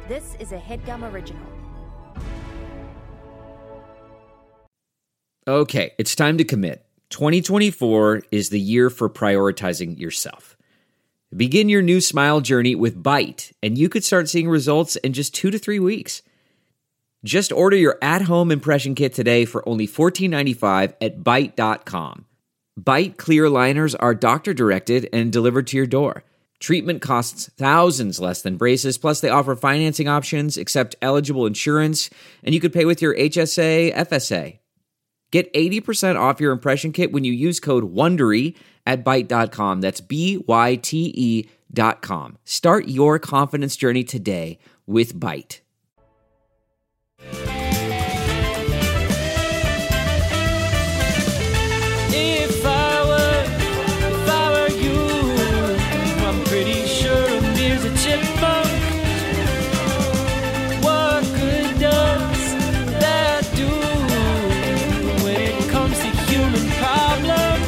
This is a HeadGum original. Okay, it's time to commit. 2024 is the year for prioritizing yourself. Begin your new smile journey with Byte, and you could start seeing results in just 2 to 3 weeks. Just order your at-home impression kit today for only $14.95 at Byte.com. Byte clear liners are doctor-directed and delivered to your door. Treatment costs thousands less than braces, plus they offer financing options, accept eligible insurance, and you could pay with your HSA, FSA. Get 80% off your impression kit when you use code WONDERY at Byte.com. That's BYTE.com. Start your confidence journey today with Byte. If I were you, I'm pretty sure there's a chipmunk. What good does that do when it comes to human problems?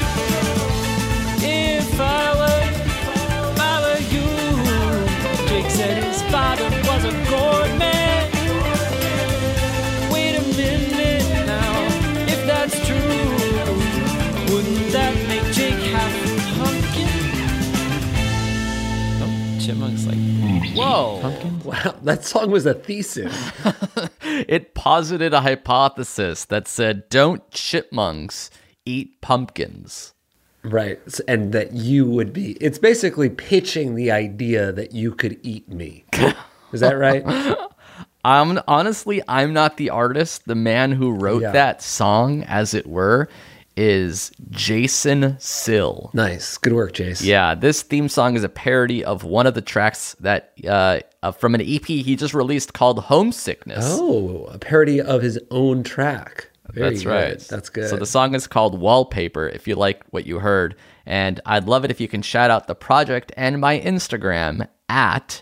If I were you, Jake said his father was a gourd man. Wait a minute now, if that's true, wouldn't that make Jake half pumpkin? Oh, chipmunk's like, whoa. Pumpkin? Wow, that song was a thesis. It posited a hypothesis that said, don't chipmunks eat pumpkins? Right, and that you would be. It's basically pitching the idea that you could eat me. Is that right? I'm not the artist. The man who wrote that song, as it were, is Jason Sill. Nice. Good work, Jace. Yeah, this theme song is a parody of one of the tracks that from an EP he just released called Homesickness. Oh, a parody of his own track. Very That's good. right. That's good. So the song is called Wallpaper, if you like what you heard. And I'd love it if you can shout out the project and my Instagram at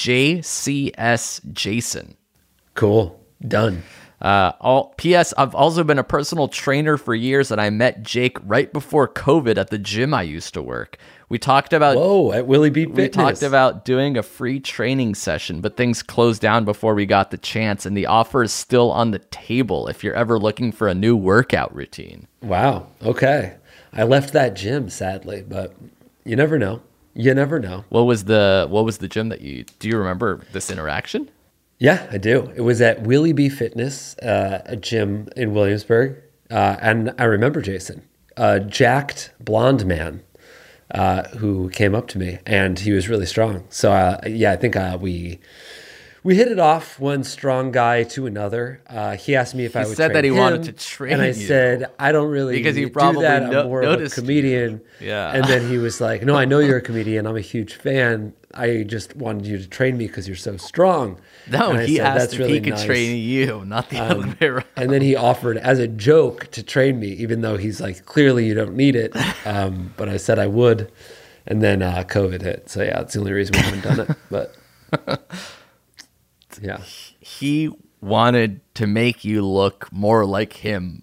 JCSJason. Cool. Done. P.S. I've also been a personal trainer for years, and I met Jake right before COVID at the gym I used to work. We talked about at Willie Beat Fitness. We talked about doing a free training session, but things closed down before we got the chance, and the offer is still on the table if you're ever looking for a new workout routine. Wow. Okay. I left that gym, sadly, but you never know. You never know. What was the gym that do you remember this interaction? Yeah, I do. It was at Willie B Fitness, a gym in Williamsburg. And I remember Jason, a jacked blonde man who came up to me, and he was really strong. So, I think we hit it off, one strong guy to another. He asked me if I would train him. He said that he wanted to train you. And I said, I don't really because he do probably that. I'm more of a comedian. You. Yeah. And then he was like, no, I know you're a comedian. I'm a huge fan. I just wanted you to train me because you're so strong. No, he said, asked that's if really he could nice. train you, not the other way around. And then he offered as a joke to train me, even though he's like, clearly you don't need it. But I said I would. And then COVID hit. So yeah, it's the only reason we haven't done it. But yeah. He wanted to make you look more like him.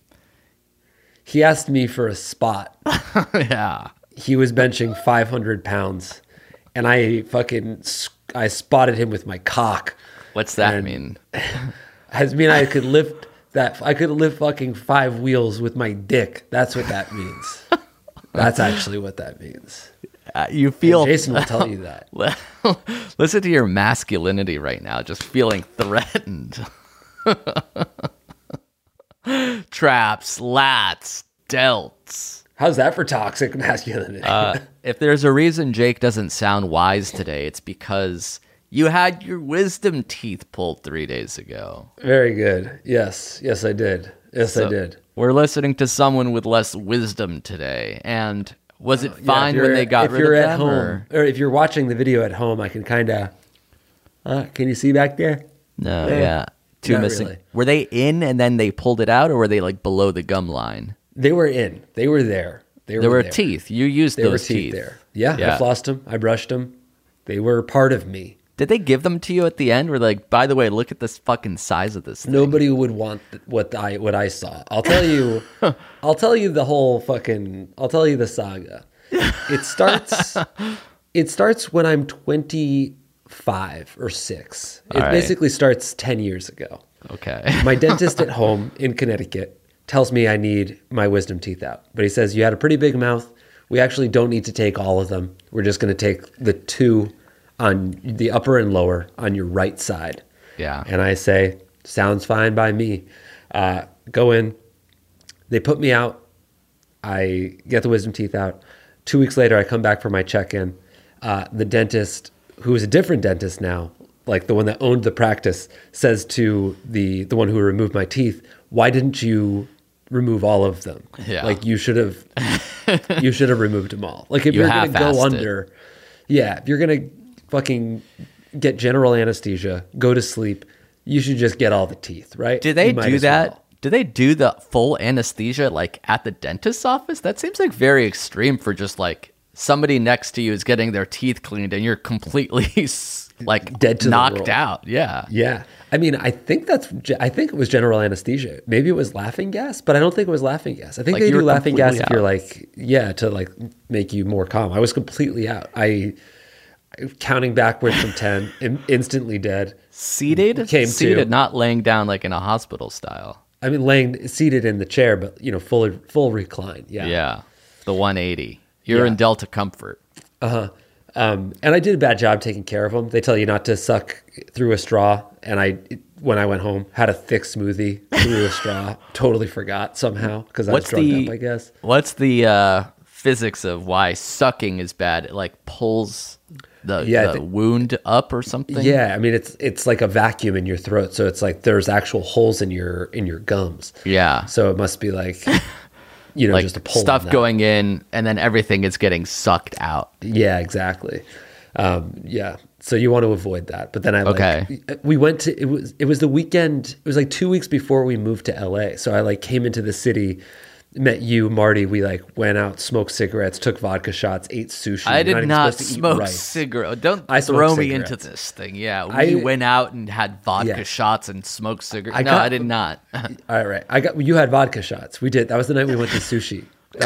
He asked me for a spot. Yeah. He was benching 500 pounds. And I spotted him with my cock. What's that mean? I mean, I could lift fucking 5 wheels with my dick. That's what that means. That's actually what that means. You feel And Jason will tell you that. Listen to your masculinity right now, just feeling threatened. Traps, lats, delts. How's that for toxic masculinity? If there's a reason Jake doesn't sound wise today, it's because you had your wisdom teeth pulled 3 days ago. Very good. Yes, I did. I did. We're listening to someone with less wisdom today. And was it fine when they got rid of them? If you're at home, or if you're watching the video at home, I can kind of... can you see back there? No, yeah. Two Not missing. really. Were they in and then they pulled it out, or were they like below the gum line? They were in. They were there. There were there. teeth. You used There were those teeth there. Yeah, I flossed them. I brushed them. They were part of me. Did they give them to you at the end? Or like, by the way, look at this fucking size of this thing. Nobody would want what I saw. I'll tell you. I'll tell you the whole fucking. I'll tell you the saga. It starts when I'm 24 5 or 6. It All right. basically starts 10 years ago. Okay. My dentist at home in Connecticut tells me I need my wisdom teeth out. But he says, you had a pretty big mouth. We actually don't need to take all of them. We're just going to take the 2 on the upper and lower on your right side. Yeah. And I say, sounds fine by me. Go in. They put me out. I get the wisdom teeth out. 2 weeks later, I come back for my check-in. The dentist, who is a different dentist now, like the one that owned the practice, says to the one who removed my teeth, why didn't you remove all of them? Yeah. Like you should have removed them all. Like if You you're going to go half-assed it. under, yeah, if you're going to fucking get general anesthesia, go to sleep, you should just get all the teeth, right? Did they You might do as that? well. Do they do the full anesthesia like at the dentist's office? That seems like very extreme for just like somebody next to you is getting their teeth cleaned and you're completely like Dead to the knocked world. out. Yeah. Yeah. I mean, I think it was general anesthesia. Maybe it was laughing gas, but I don't think it was laughing gas. I think Like they you do were laughing gas if completely you're out. like, to like make you more calm. I was completely out. I counting backwards from 10, instantly dead. Seated? Came Seated, to. not laying down like in a hospital style. I mean, seated in the chair, but full recline. Yeah. Yeah. The 180. You're Yeah. in Delta Comfort. And I did a bad job taking care of them. They tell you not to suck through a straw. And when I went home, had a thick smoothie through a straw. Totally forgot somehow because I was drugged up, I guess. What's the physics of why sucking is bad? It like pulls the wound up or something? Yeah, I mean it's like a vacuum in your throat, so it's like there's actual holes in your gums. Yeah. So it must be like Like just a pull stuff on that. going in and then everything is getting sucked out. Yeah, exactly. Yeah. So you want to avoid that. But then we went to it was the weekend, it was like 2 weeks before we moved to LA. So I like came into the city, met you, Marty, we like went out, smoked cigarettes, took vodka shots, ate sushi. I You're did even not supposed to eat smoke rice. cigarettes. Don't I smoked throw me into cigarettes. this thing. Yeah, we went out and had vodka Yeah. shots and smoked cigarettes. I No, got- I did not. All right. You had vodka shots. We did. That was the night we went to sushi.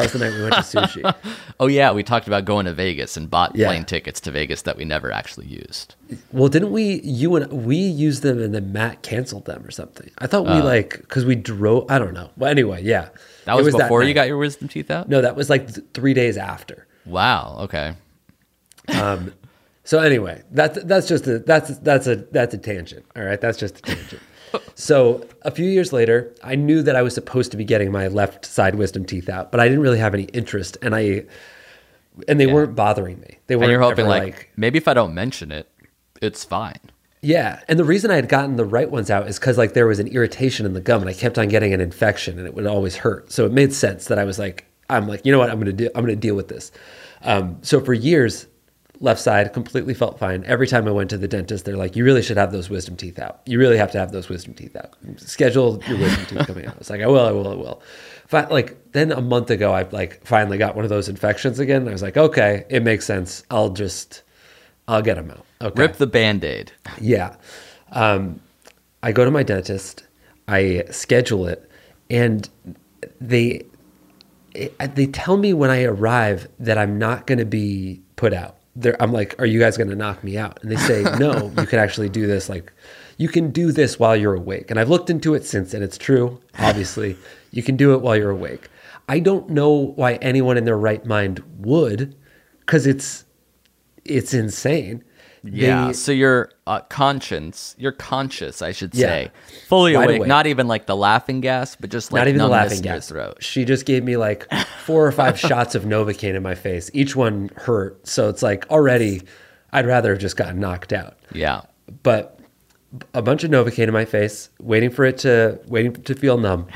Oh yeah, we talked about going to Vegas and bought Yeah. plane tickets to Vegas that we never actually used. Well, didn't we? We used them and then Matt canceled them or something. I thought we because we drove. I don't know. Well, anyway, yeah. That It was before you night. got your wisdom teeth out? No, that was like 3 days after. Wow. Okay. So anyway, that's a tangent. All right, that's just a tangent. So a few years later, I knew that I was supposed to be getting my left side wisdom teeth out, but I didn't really have any interest, and they weren't bothering me. They And weren't you're hoping ever, like maybe if I don't mention it, it's fine. yeah. And the reason I had gotten the right ones out is because like there was an irritation in the gum, and I kept on getting an infection, and it would always hurt. So it made sense that I was like, you know what, I'm gonna deal with this. So for years, left side completely felt fine. Every time I went to the dentist, they're like, you really should have those wisdom teeth out. You really have to have those wisdom teeth out. Schedule your wisdom teeth coming out. I was like, I will. Then a month ago, I like finally got one of those infections again. And I was like, okay, it makes sense. I'll get them out. Okay. Rip the Band-Aid. Yeah. I go to my dentist, I schedule it, and they tell me when I arrive that I'm not going to be put out. I'm like, are you guys going to knock me out? And they say, no, you can actually do this. Like, you can do this while you're awake. And I've looked into it since, and it's true. Obviously, you can do it while you're awake. I don't know why anyone in their right mind would, because it's insane. Yeah. They- So you're conscious, I should Yeah. say. Fully Wide awake. awake. Not even like the laughing gas, but just like not even the numbness laughing in your gas. throat. She just gave me like 4 or 5 shots of Novocaine in my face. Each one hurt. So it's like already I'd rather have just gotten knocked out. Yeah. But a bunch of Novocaine in my face, waiting to feel numb.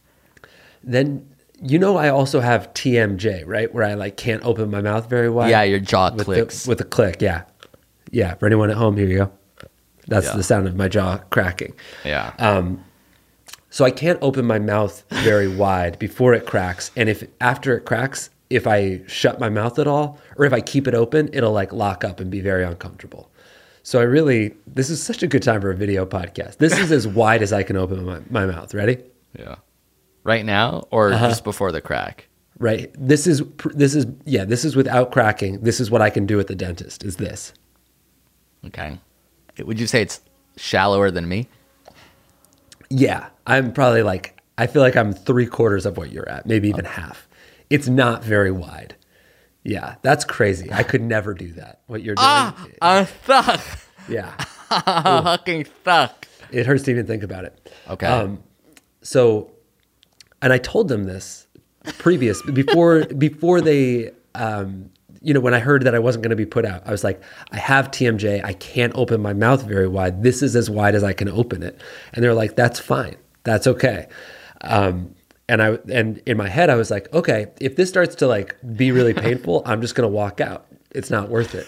Then I also have TMJ, right? Where I like can't open my mouth very wide. Yeah, your jaw with clicks. with a click, yeah. Yeah, for anyone at home, here you go. That's Yeah. the sound of my jaw cracking. Yeah. So I can't open my mouth very wide before it cracks. And after it cracks, if I shut my mouth at all, or if I keep it open, it'll like lock up and be very uncomfortable. So this is such a good time for a video podcast. This is as wide as I can open my mouth. Ready? Yeah. Right now or Uh-huh. just before the crack? Right. This is without cracking. This is what I can do at the dentist is this. Okay. Would you say it's shallower than me? Yeah, I'm probably like, I feel like I'm 3/4 of what you're at, maybe even half. It's not very wide. Yeah, that's crazy. I could never do that. What you're doing. I'm stuck. Yeah, I'm fucking stuck. it hurts to even think about it. Okay. So, and I told them this before they, when I heard that I wasn't going to be put out, I was like, I have TMJ. I can't open my mouth very wide. This is as wide as I can open it. And they're like, that's fine. That's okay. And in my head, I was like, okay, if this starts to like be really painful, I'm just going to walk out. It's not worth it.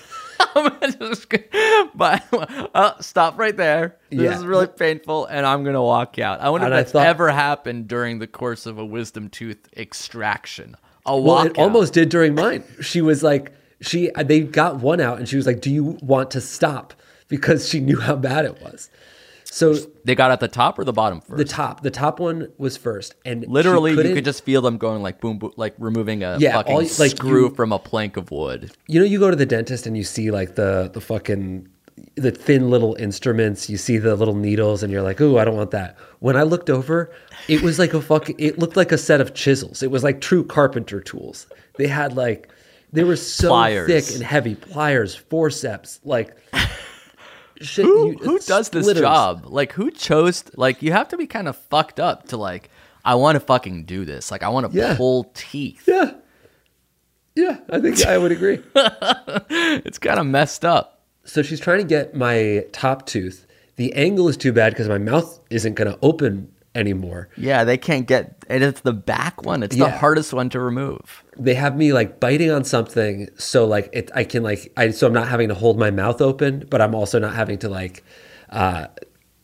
Stop right there. This is really painful, and I'm gonna walk out. I wonder if that's ever happened during the course of a wisdom tooth extraction. It almost did during mine. She was like, they got one out, and she was like, "Do you want to stop?" Because she knew how bad it was. So they got at the top or the bottom first? The top one was first, and literally you could just feel them going like boom, boom, like removing a fucking screw from a plank of wood. You know, you go to the dentist and you see like the thin little instruments. You see the little needles, and you're like, "Ooh, I don't want that." When I looked over, it was like it looked like a set of chisels. It was like true carpenter tools. They had like, they were so pliers. Thick and heavy, pliers, forceps, like. Shit, who does this job? Like, who chose? Like, you have to be kind of fucked up to like, I want to fucking do this. Like, I want to pull teeth. Yeah, I think I would agree. It's kind of messed up. So she's trying to get my top tooth. The angle is too bad because my mouth isn't going to open anymore. Yeah, they can't get, and it's the back one. It's the hardest one to remove. They have me like biting on something, so like so I'm not having to hold my mouth open, but I'm also not having to like, what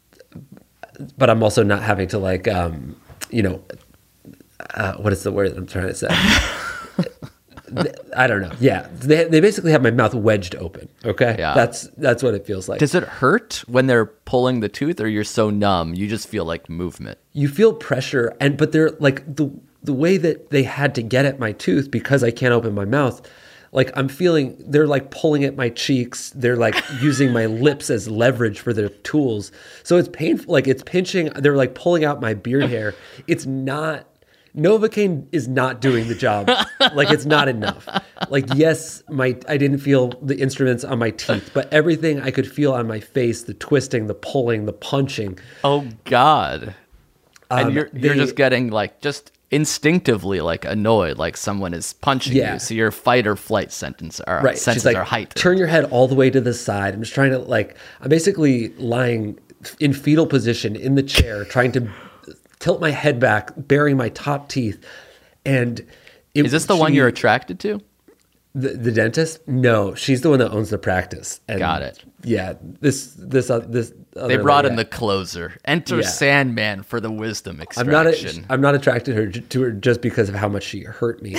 is the word I'm trying to say? I don't know. Yeah, they basically have my mouth wedged open. Okay, yeah, that's what it feels like. Does it hurt when they're pulling the tooth, or you're so numb you just feel like movement? You feel pressure, but they're like the way that they had to get at my tooth because I can't open my mouth. Like I'm feeling, they're like pulling at my cheeks. They're like using my lips as leverage for their tools. So it's painful. Like it's pinching. They're like pulling out my beard hair. It's not. Novocaine is not doing the job. Like it's not enough. Like yes, I didn't feel the instruments on my teeth, but everything I could feel on my face, the twisting, the pulling, the punching. Oh God. And you're just getting like just instinctively like annoyed, like someone is punching you. So your fight or flight sentences are heightened. Turn your head all the way to the side. I'm just trying to I'm basically lying in fetal position in the chair, trying to tilt my head back, burying my top teeth. And is this the one you're attracted to? The dentist? No, she's the one that owns the practice. And got it. Yeah, this. They brought in the closer. Enter Sandman for the wisdom extraction. I'm not attracted to her just because of how much she hurt me.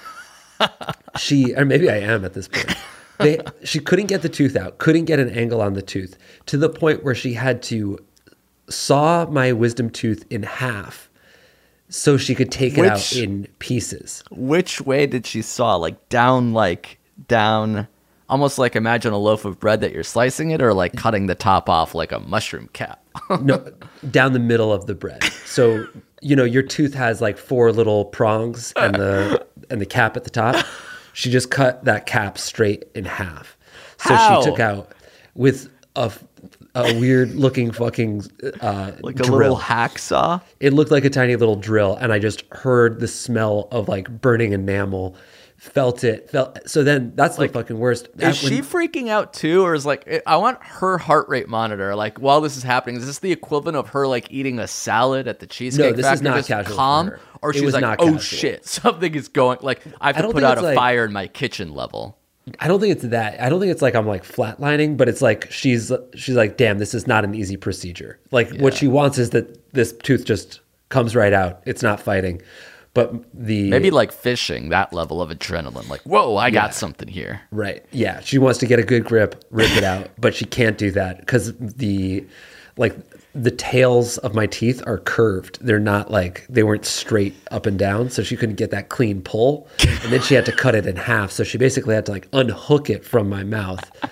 Or maybe I am at this point. She couldn't get the tooth out, couldn't get an angle on the tooth, to the point where she had to saw my wisdom tooth in half so she could take it out in pieces. Which way did she saw? Like down, almost like imagine a loaf of bread that you're slicing it, or like cutting the top off like a mushroom cap? No, down the middle of the bread. So, your tooth has like 4 little prongs and the cap at the top. She just cut that cap straight in half. So she took out with a weird looking fucking like drill. A little hacksaw. It looked like a tiny little drill, and I just heard the smell of like burning enamel. Felt. So then that's the fucking worst. Is she freaking out too, or is I want her heart rate monitor. Like while this is happening, is this the equivalent of her like eating a salad at the Cheesecake Factory? No, this is not just casual. Calm, for her. Or she's like, oh shit, something is going. Like I have to put out a fire in my kitchen level. I don't think it's that. I don't think it's like I'm like flatlining, but it's like she's like, damn, this is not an easy procedure. Like what she wants is that this tooth just comes right out. It's not fighting. But maybe like fishing, that level of adrenaline, like, whoa, I got something here. Right. Yeah. She wants to get a good grip, rip it out, but she can't do that because the tails of my teeth are curved. They're not they weren't straight up and down. So she couldn't get that clean pull. And then she had to cut it in half. So she basically had to unhook it from my mouth.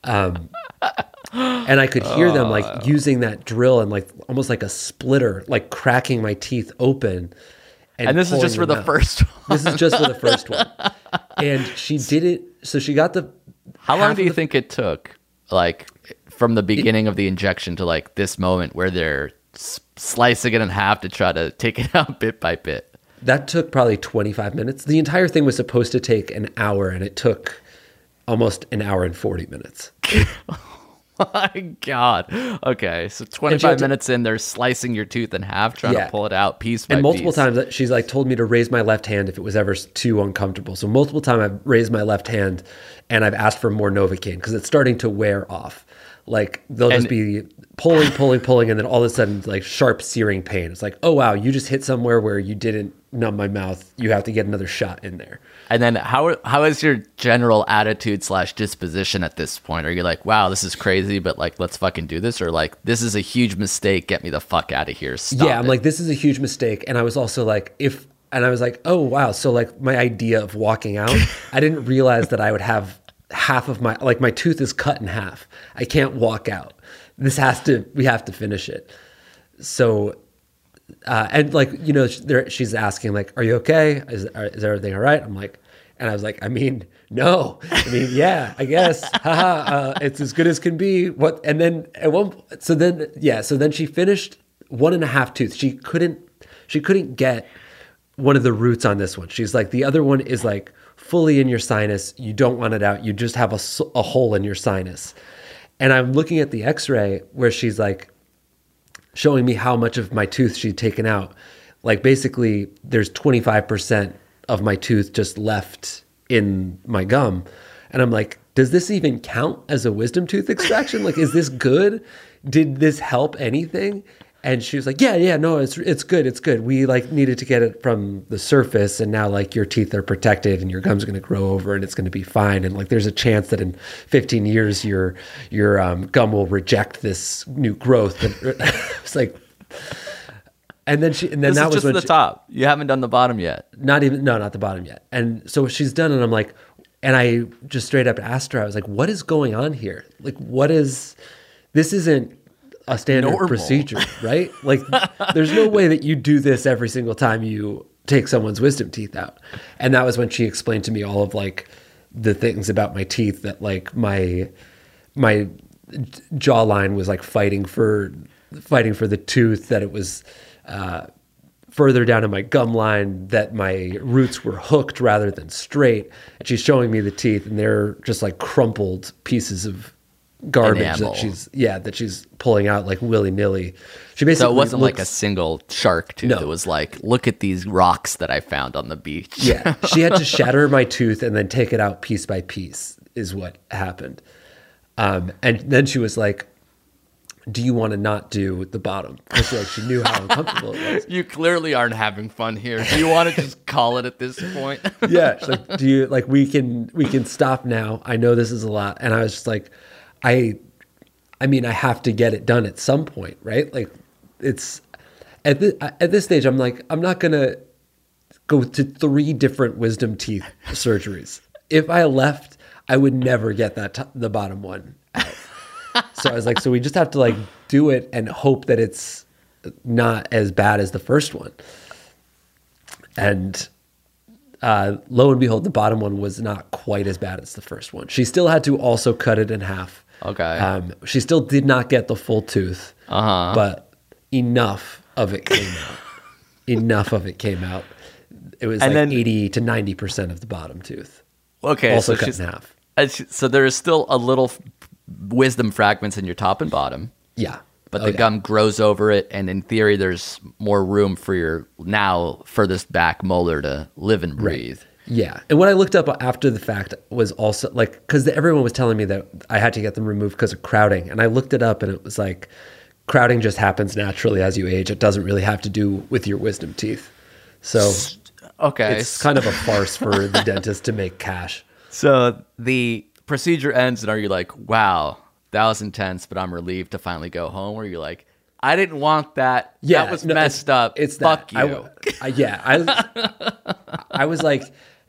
And I could hear them like using that drill and like almost like a splitter, like cracking my teeth open. And this is just for the first one. This is just for the first one. And she did it. So she got the. How long do you think it took, like, from the beginning of the injection to like this moment where they're slicing it in half to try to take it out bit by bit? That took probably 25 minutes. The entire thing was supposed to take an hour, and it took almost an hour and 40 minutes. My God. Okay, so 25 minutes in, they're slicing your tooth in half, trying to pull it out piece by piece. And multiple times, she's like told me to raise my left hand if it was ever too uncomfortable. So multiple times I've raised my left hand, and I've asked for more Novocaine because it's starting to wear off. Like they'll just be pulling, and then all of a sudden, like sharp searing pain. It's like, oh wow, you just hit somewhere where you didn't numb my mouth. You have to get another shot in there. And then how is your general attitude / disposition at this point? Are you like, wow, this is crazy, but like, let's fucking do this? Or like, this is a huge mistake. Get me the fuck out of here. Stop I'm like, this is a huge mistake. And I was also like, I was like, oh wow. So like my idea of walking out, I didn't realize that I would have half of my tooth is cut in half. I can't walk out. We have to finish it. So, and like, you know, she's asking like, are you okay? Is everything all right? I'm like, and I was like, I mean, no, yeah, I guess, it's as good as can be. What? And then so then she finished 1.5 tooth. She couldn't get one of the roots on this one. She's like, the other one is like fully in your sinus. You don't want it out. You just have a hole in your sinus. And I'm looking at the x-ray where she's like showing me how much of my tooth she'd taken out. Like basically there's 25% of my tooth just left in my gum. And I'm like, does this even count as a wisdom tooth extraction? Like, is this good? Did this help anything? And she was like, yeah, no, it's good. It's good. We like needed to get it from the surface, and now like your teeth are protected and your gum's going to grow over and it's going to be fine. And like, there's a chance that in 15 years, your gum will reject this new growth. And it's like, and then this that is was just the top. You haven't done the bottom yet. Not the bottom yet. And so she's done, and I'm like, and I just straight up asked her, I was like, what is going on here? Like, this isn't a standard procedure, right? Like there's no way that you do this every single time you take someone's wisdom teeth out. And that was when she explained to me all of like the things about my teeth, that like my jawline was like fighting for the tooth, that it was further down in my gum line, that my roots were hooked rather than straight. And she's showing me the teeth, and they're just like crumpled pieces of garbage enamel. that she's pulling out like willy-nilly. She basically, so it wasn't like a single shark tooth. No. It was like, look at these rocks that I found on the beach. Yeah, she had to shatter my tooth and then take it out piece by piece is what happened. And then she was like, do you want to not do the bottom? Because like she knew how uncomfortable it was. You clearly aren't having fun here. Do you want to just call it at this point? Yeah, she's like, do you like, we can stop now. I know this is a lot. And I was just like, I mean, I have to get it done at some point, right? Like, it's at this stage, I'm like, I'm not gonna go to 3 different wisdom teeth surgeries. If I left, I would never get the bottom one out. So I was like, so we just have to like do it and hope that it's not as bad as the first one. And lo and behold, the bottom one was not quite as bad as the first one. She still had to also cut it in half. Okay. She still did not get the full tooth, but enough of it came out. It was like 80 to 90% of the bottom tooth. Okay. Also cut in half. So there is still a little wisdom fragments in your top and bottom. Yeah. But the gum grows over it, and in theory, there's more room for your now furthest back molar to live and breathe. Right. Yeah. And what I looked up after the fact was also like, because everyone was telling me that I had to get them removed because of crowding. And I looked it up, and it was like, crowding just happens naturally as you age. It doesn't really have to do with your wisdom teeth. So it's kind of a farce for the dentist to make cash. So the procedure ends, and are you like, wow, that was intense, but I'm relieved to finally go home? Or you're like, I didn't want that. Yeah, that was messed up. It's Fuck that. you. I was like,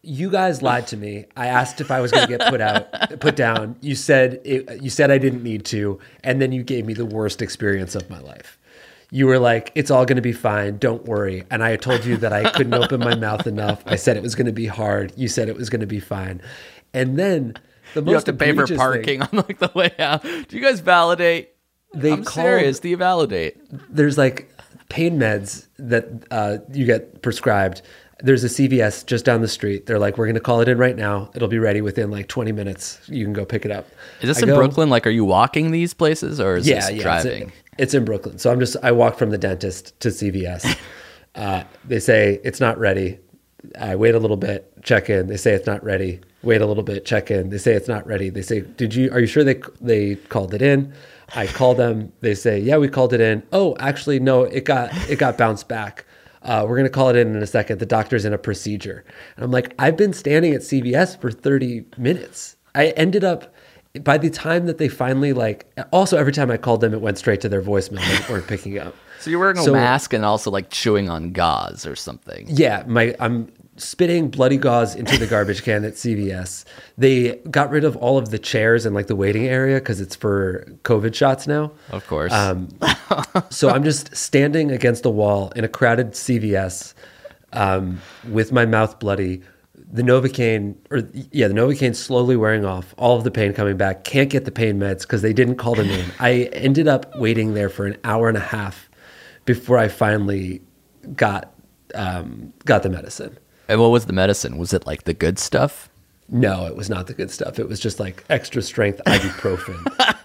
You guys lied to me. I asked if I was going to get put down. You said I didn't need to, and then you gave me the worst experience of my life. You were like, it's all going to be fine. Don't worry. And I told you that I couldn't open my mouth enough. I said it was going to be hard. You said it was going to be fine. And then the most You have to pay for egregious parking thing, on like the way out. Do you guys validate? I'm serious. Do you validate? There's like pain meds that you get prescribed. There's a CVS just down the street. They're like, we're going to call it in right now. It'll be ready within like 20 minutes. You can go pick it up. Is this in Brooklyn? Like, are you walking these places or is this driving? It's in Brooklyn. So I walk from the dentist to CVS. They say it's not ready. I wait a little bit, check in. They say it's not ready. Wait a little bit, check in. They say it's not ready. They say, are you sure they called it in? I call them. They say, yeah, we called it in. Oh, actually, no, it got bounced back. We're going to call it in a second. The doctor's in a procedure. And I'm like, I've been standing at CVS for 30 minutes. I ended up, by the time that they finally also every time I called them, it went straight to their voicemail. They weren't picking up. So you're wearing a mask and also like chewing on gauze or something. Yeah, I'm spitting bloody gauze into the garbage can at CVS. They got rid of all of the chairs and like the waiting area because it's for COVID shots now. Of course. So I'm just standing against the wall in a crowded CVS with my mouth bloody. The Novocaine slowly wearing off, all of the pain coming back. Can't get the pain meds because they didn't call them in. I ended up waiting there for an hour and a half before I finally got the medicine. And what was the medicine? Was it like the good stuff? No, it was not the good stuff. It was just like extra strength ibuprofen.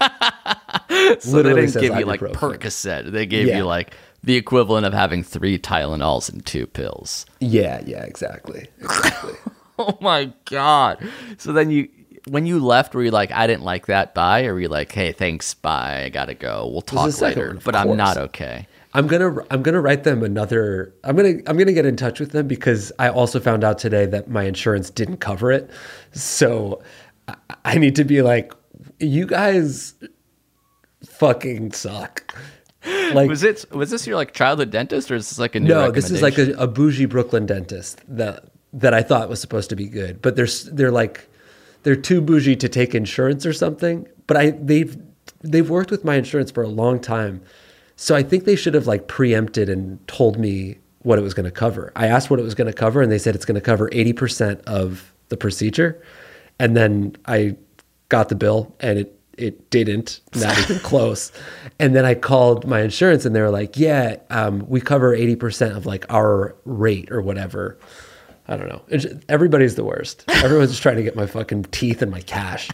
So they didn't give you like Percocet. They gave you like the equivalent of having 3 Tylenols and 2 pills. Yeah, exactly. Oh my God. So then when you left, were you like, I didn't like that, bye? Or were you like, hey, thanks, bye, I gotta go. We'll talk later. But I'm not okay. I'm gonna write them another. I'm gonna get in touch with them because I also found out today that my insurance didn't cover it. So I need to be like, you guys fucking suck. Like, was this your like childhood dentist or is this like a new this is like a bougie Brooklyn dentist that I thought was supposed to be good, but they're too bougie to take insurance or something. But they've worked with my insurance for a long time. So I think they should have like preempted and told me what it was going to cover. I asked what it was going to cover and they said it's going to cover 80% of the procedure. And then I got the bill and it didn't, not even close. And then I called my insurance and they were like, yeah, we cover 80% of like our rate or whatever. I don't know. Everybody's the worst. Everyone's just trying to get my fucking teeth and my cash.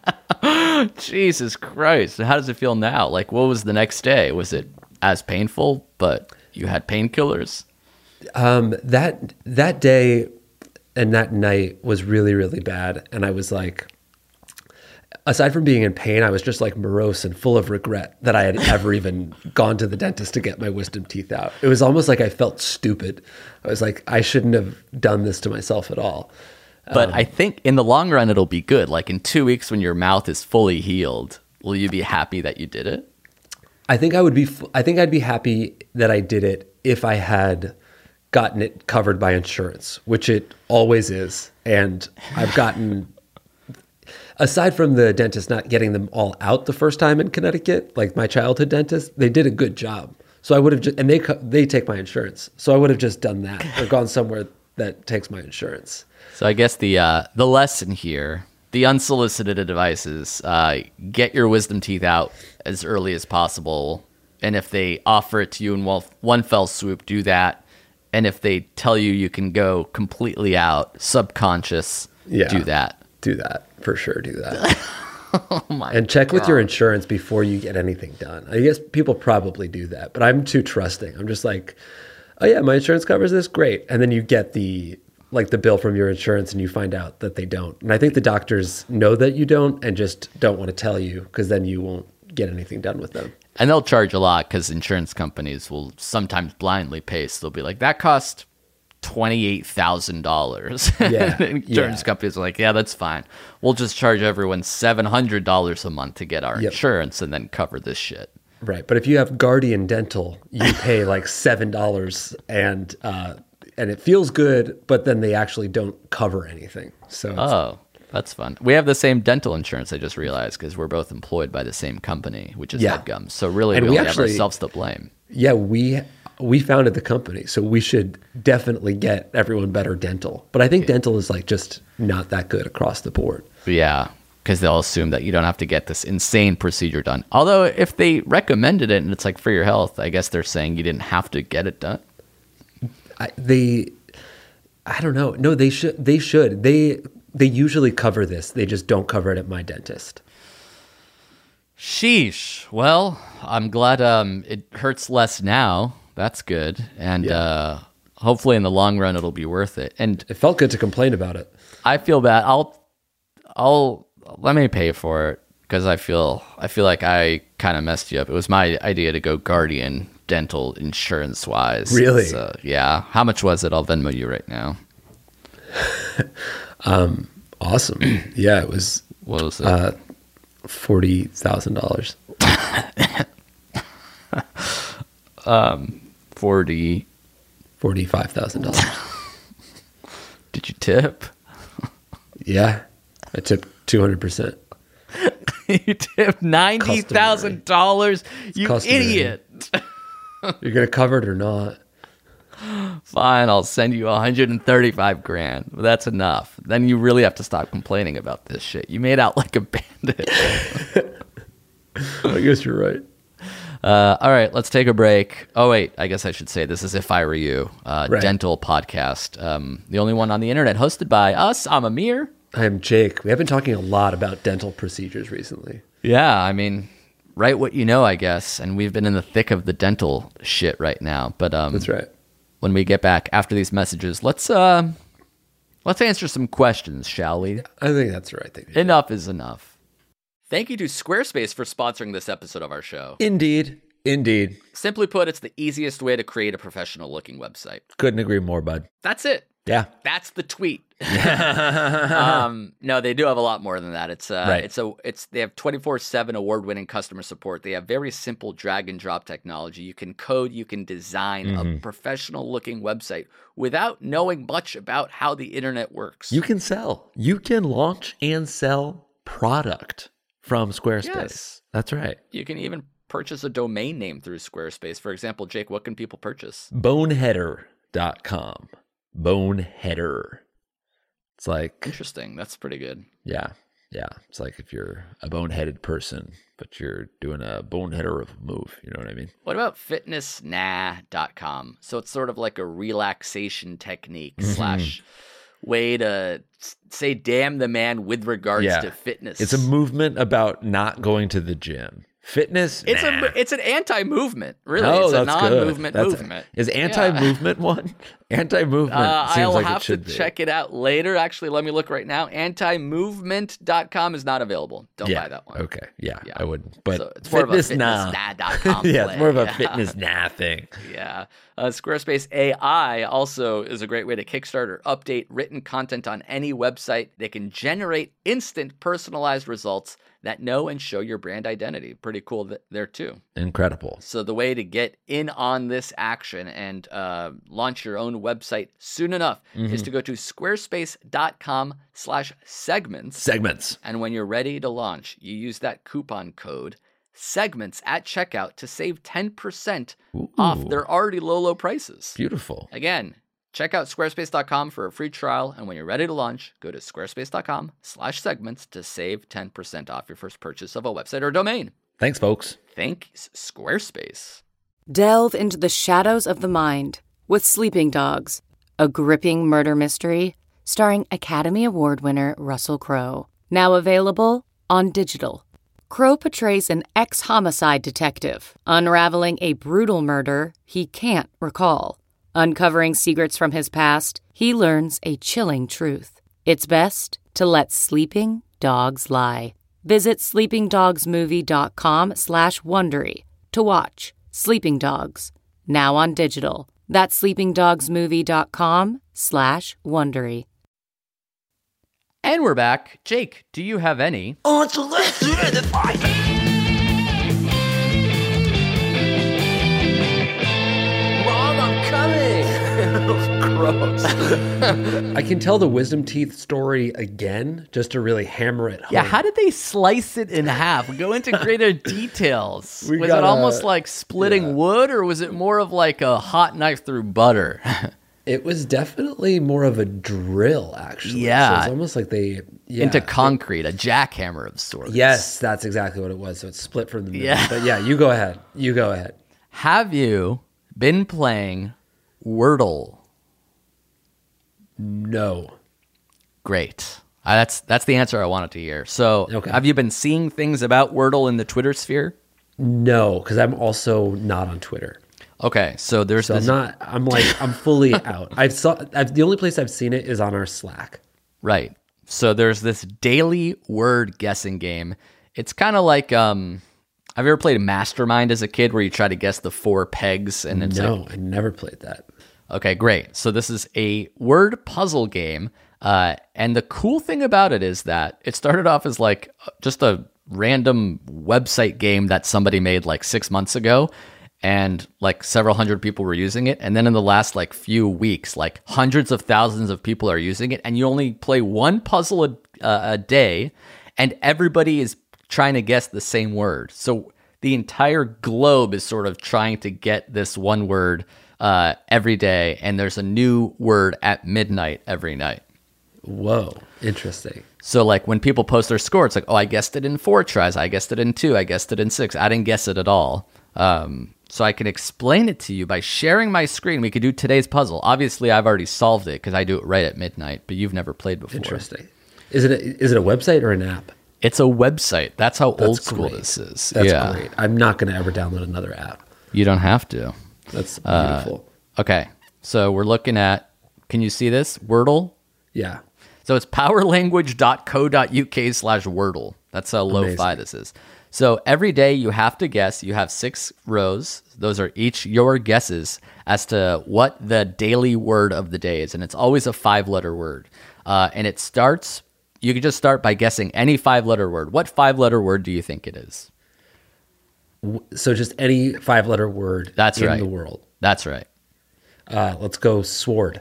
Jesus Christ. How does it feel now? Like, what was the next day? Was it as painful, but you had painkillers? That day and that night was really, really bad. And I was like, aside from being in pain, I was just like morose and full of regret that I had ever even gone to the dentist to get my wisdom teeth out. It was almost like I felt stupid. I was like, I shouldn't have done this to myself at all. But I think in the long run, it'll be good. Like in 2 weeks when your mouth is fully healed, will you be happy that you did it? I think I'd be happy that I did it if I had gotten it covered by insurance, which it always is. And I've gotten, aside from the dentist not getting them all out the first time in Connecticut, like my childhood dentist, they did a good job. So I would have just, and they take my insurance. So I would have just done that or gone somewhere that takes my insurance. So I guess the lesson here, the unsolicited advice is get your wisdom teeth out as early as possible. And if they offer it to you in one fell swoop, do that. And if they tell you can go completely out, subconscious, do that. Do that. For sure, do that. Oh my And check God. with your insurance before you get anything done. I guess people probably do that, but I'm too trusting. I'm just like, oh yeah, my insurance covers this, great. And then you get the bill from your insurance and you find out that they don't. And I think the doctors know that you don't and just don't want to tell you because then you won't get anything done with them. And they'll charge a lot because insurance companies will sometimes blindly pay. So they'll be like, that cost $28,000. Yeah, Insurance companies are like, yeah, that's fine. We'll just charge everyone $700 a month to get our insurance and then cover this shit. Right. But if you have Guardian Dental, you pay like $7 and and it feels good, but then they actually don't cover anything. So Oh, that's fun. We have the same dental insurance, I just realized, because we're both employed by the same company, which is Yeah. HeadGum. So really, And we we only actually- have ourselves to blame. yeah, we founded the company, so we should definitely get everyone better dental. But I think dental is like just not that good across the board. But yeah, because they'll assume that you don't have to get this insane procedure done. Although if they recommended it and it's like for your health, I guess they're saying you didn't have to get it done. I don't know. No, they should. They usually cover this. They just don't cover it at my dentist. Sheesh. Well, I'm glad it hurts less now. That's good. And hopefully in the long run it'll be worth it. And It felt good to complain about it. I feel bad. I'll let me pay for it because I feel like I kind of messed you up. It was my idea to go Guardian dental insurance wise. Really? So, yeah. How much was it? I'll Venmo you right now. Awesome. Yeah, it was What was it? $40,000. 40. $45,000. Did you tip? Yeah, I tipped 200%. You tipped $90,000. You customary. idiot. You're gonna cover it or not? Fine, I'll send you 135 grand. That's enough. Then you really have to stop complaining about this shit. You made out like a bandit. I guess you're right. All right, let's take a break. Oh, wait, I guess I should say this is If I Were You, Right. dental podcast. The only one on the internet, hosted by us. I'm Amir. I am Jake. We have been talking a lot about dental procedures recently. Yeah, I mean, write what you know, I guess. And we've been in the thick of the dental shit right now. But That's right. when we get back after these messages, let's answer some questions, shall we? I think that's the right thing. to do. Enough is enough. Thank you to Squarespace for sponsoring this episode of our show. Indeed. Simply put, it's the easiest way to create a professional looking website. Couldn't agree more, bud. That's it. Yeah. That's the tweet. No, they do have a lot more than that. It's Right. they have 24/7 award-winning customer support. They have very simple drag and drop technology. You can code, you can design a professional-looking website without knowing much about how the internet works. You can sell. You can launch and sell product from Squarespace. Yes. That's right. You can even purchase a domain name through Squarespace. For example, Jake, what can people purchase? Boneheader.com. Boneheader. It's like, Interesting. That's pretty good. yeah. It's like if you're a boneheaded person, but you're doing a boneheader move. You know what I mean? What about fitnessnah.com? So it's sort of like a relaxation technique / way to say damn the man with regards Yeah. to fitness. It's a movement about not going to the gym. Fitness. It's nah. it's an anti-movement, really. Oh, it's a that's good. non-movement movement. Is anti-movement one? Anti-movement seems I'll like have it to should be. check it out later. Actually, let me look right now. Antimovement.com is not available. Don't buy that one. Okay. Yeah, Yeah. I wouldn't. But So it's more fitness of a nah. fitnessnah.com Yeah, play. it's more of a Yeah. fitness nah thing. Yeah. Squarespace AI also is a great way to kickstart or update written content on any website. They can generate instant personalized results that know and show your brand identity. Pretty cool there too. Incredible. So the way to get in on this action and launch your own website soon enough is to go to squarespace.com/segments. Segments. And when you're ready to launch, you use that coupon code segments at checkout to save 10% off their already low prices. Beautiful. Again, check out squarespace.com for a free trial. And when you're ready to launch, go to squarespace.com/segments to save 10% off your first purchase of a website or domain. Thanks, folks. Thanks, Squarespace. Delve into the shadows of the mind with Sleeping Dogs, a gripping murder mystery starring Academy Award winner Russell Crowe. Now available on digital. Crowe portrays an ex-homicide detective unraveling a brutal murder he can't recall. Uncovering secrets from his past, he learns a chilling truth. It's best to let sleeping dogs lie. Visit sleepingdogsmovie.com/Wondery to watch Sleeping Dogs, now on digital. That's sleepingdogsmovie.com/Wondery. And we're back. Jake, do you have any? Mom, I'm coming. gross. I can tell the wisdom teeth story again just to really hammer it home. Yeah, how did they slice it in half? Go into greater details. We Was it gotta- almost like splitting wood, or was it more of like a hot knife through butter? It was definitely more of a drill, actually. Yeah. So it's almost like they... Yeah. Into concrete, a jackhammer of sorts. Yes, that's exactly what it was. So it's split from the middle. Yeah. But yeah, you go ahead. You go ahead. Have you been playing Wordle? No. Great. That's the answer I wanted to hear. So, Okay. have you been seeing things about Wordle in the Twitter sphere? No, because I'm also not on Twitter. Okay, so there's So this. I'm fully out. The only place I've seen it is on our Slack. Right. So there's this daily word guessing game. It's kind of like have you ever played Mastermind as a kid where you try to guess the 4 pegs and it's No, I never played that. Okay, great. So this is a word puzzle game. And the cool thing about it is that it started off as like just a random website game that somebody made like 6 months ago. And like several hundred people were using it. And then in the last like few weeks, like hundreds of thousands of people are using it. And you only play one puzzle a day. And everybody is trying to guess the same word. So the entire globe is sort of trying to get this one word every day. And there's a new word at midnight every night. Whoa, interesting. So like when people post their score, it's like, oh, I guessed it in 4 tries. I guessed it in 2. I guessed it in 6. I didn't guess it at all. So I can explain it to you by sharing my screen. We could do today's puzzle. Obviously, I've already solved it because I do it right at midnight, but you've never played before. Interesting. Is it a website or an app? It's a website. That's how old school great. this is. That's great. I'm not going to ever download another app. You don't have to. That's beautiful. Okay. So we're looking at, can you see this? Wordle. Yeah. So it's powerlanguage.co.uk/Wordle. That's how lo-fi this is. So every day you have to guess. You have 6 rows. Those are each your guesses as to what the daily word of the day is. And it's always a 5-letter word. And it starts, you can just start by guessing any 5-letter word. What 5-letter word do you think it is? So just any 5-letter word That's in right. the world. That's right. Let's go sword.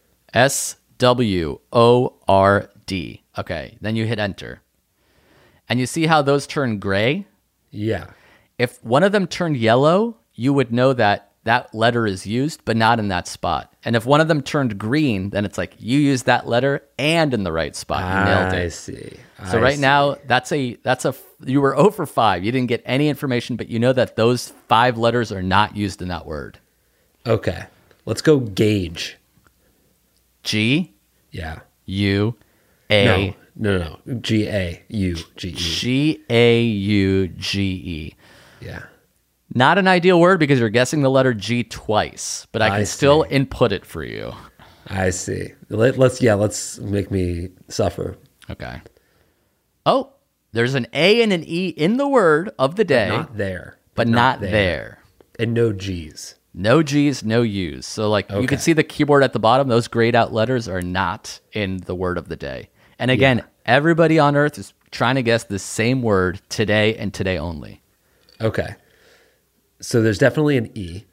SWORD. Okay. Then you hit enter. And you see how those turn gray? Yeah. If one of them turned yellow, you would know that that letter is used, but not in that spot. And if one of them turned green, then it's like you used that letter and in the right spot. You nailed I it. see. So right now, you were 0 for 5. You didn't get any information, but you know that those 5 letters are not used in that word. Okay. Let's go gauge. G, Yeah. U, A, No. G-A-U-G-E. G-A-U-G-E. Yeah. Not an ideal word because you're guessing the letter G twice, but I can I still see. input it for you. I see. Let's make me suffer. Okay. Oh, there's an A and an E in the word of the day, Not there. but not there. And no G's. No G's, no U's. So like you Okay. can see the keyboard at the bottom, those grayed out letters are not in the word of the day. And again, everybody on earth is trying to guess the same word today and today only. Okay. So there's definitely an E.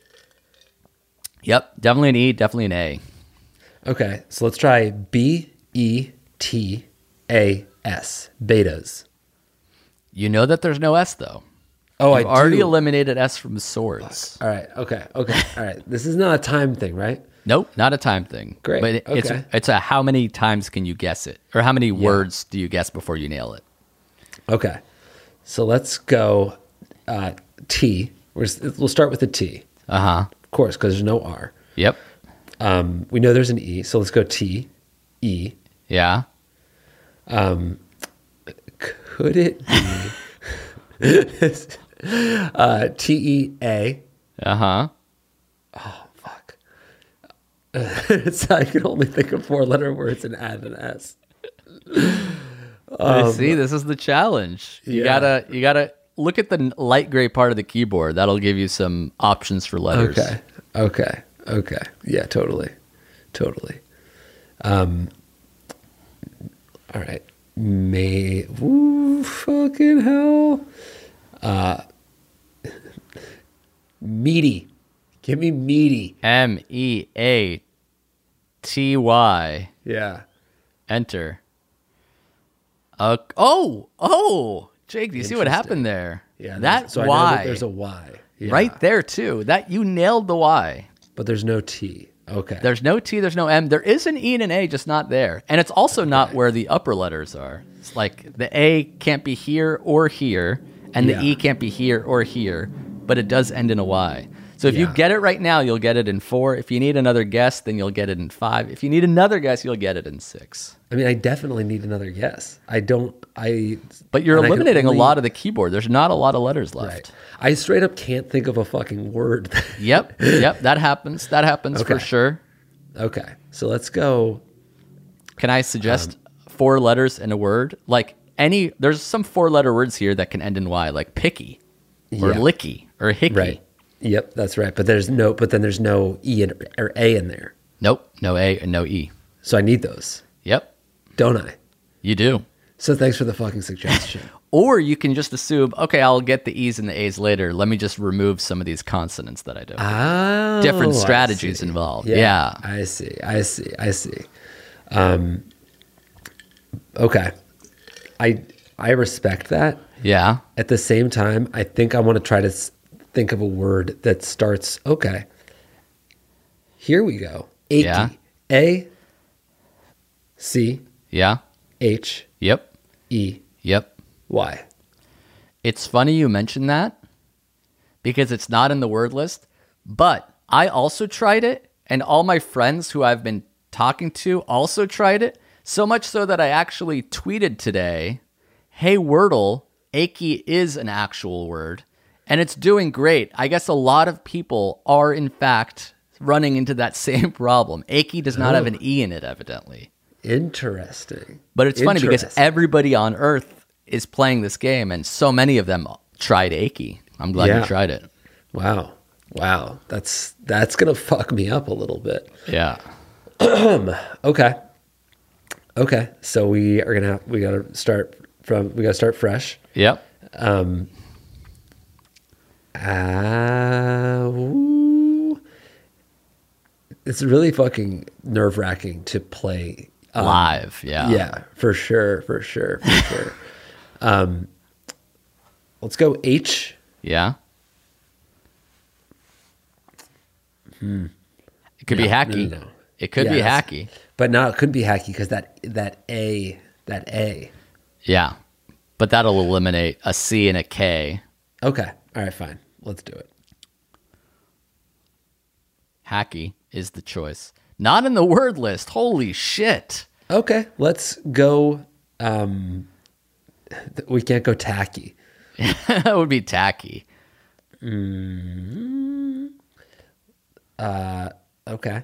Yep, definitely an E, definitely an A. Okay. So let's try B-E-T-A-S. Betas. You know that there's no S though. Oh, You've I already do. eliminated S from swords. All right. Okay. All right. This is not a time thing, right? Nope, not a time thing. Great, But okay. it's a how many times can you guess it? Or how many words do you guess before you nail it? Okay. So let's go T. We'll start with the T. Uh-huh. Of course, because there's no R. Yep. We know there's an E, so let's go T, E. Yeah. Could it be T-E-A? Uh-huh. Fuck. So I can only think of 4-letter words and add an S. See, this is the challenge. You yeah. gotta look at the light gray part of the keyboard. That'll give you some options for letters. Okay. Yeah, totally. All right. Ooh, fucking hell. Meaty. Give me meaty. MEATY. T-Y. Yeah. Enter. Jake, do you see what happened there? Yeah. That so I know Y. that there's a Y. Yeah. Right there, too. That you nailed the Y. But there's no T. Okay. There's no T, there's no M. There is an E and an A, just not there. And it's also not where the upper letters are. It's like the A can't be here or here, and the E can't be here or here, but it does end in a Y. So if you get it right now, you'll get it in 4. If you need another guess, then you'll get it in 5. If you need another guess, you'll get it in 6. I mean, I definitely need another guess. But You're eliminating a lot of the keyboard. There's not a lot of letters left. Right. I straight up can't think of a fucking word. Yep, that happens. That happens for sure. Okay, so let's go. Can I suggest 4 letters in a word? Like there's some 4-letter words here that can end in Y, like picky, or licky, or hickey. Right. Yep, that's right. But then there's no E or A in there. Nope, no A and no E. So I need those, Yep, don't I? you do. So thanks for the fucking suggestion. Or you can just assume, okay, I'll get the E's and the A's later. Let me just remove some of these consonants that I do. Oh, Different I strategies see. involved. Yeah. I see. Okay. I respect that. Yeah. At the same time, I think I want to try to think of a word that starts, okay. Here we go. Achy. Yeah. A, C, Yeah. H, Yep. E, Yep. Y. It's funny you mention that because it's not in the word list, but I also tried it, and all my friends who I've been talking to also tried it, so much so that I actually tweeted today, hey, Wordle, achy is an actual word, and it's doing great. I guess a lot of people are, in fact, running into that same problem. Achy does not have an E in it, evidently. Interesting. But it's funny because everybody on Earth is playing this game, and so many of them tried Achy. I'm glad you tried it. Wow. That's gonna fuck me up a little bit. Yeah. Okay. So we gotta start fresh. Yep. It's really fucking nerve-wracking to play Live. Yeah. Yeah, for sure. Let's go H. Yeah. It could be hacky. No. It could be Yes. hacky. But no, it couldn't be hacky because that A. Yeah. But that'll eliminate a C and a K. Okay. All right, fine. Let's do it. Hacky is the choice. Not in the word list. Holy shit. Okay, let's go. We can't go tacky. That would be tacky. Okay.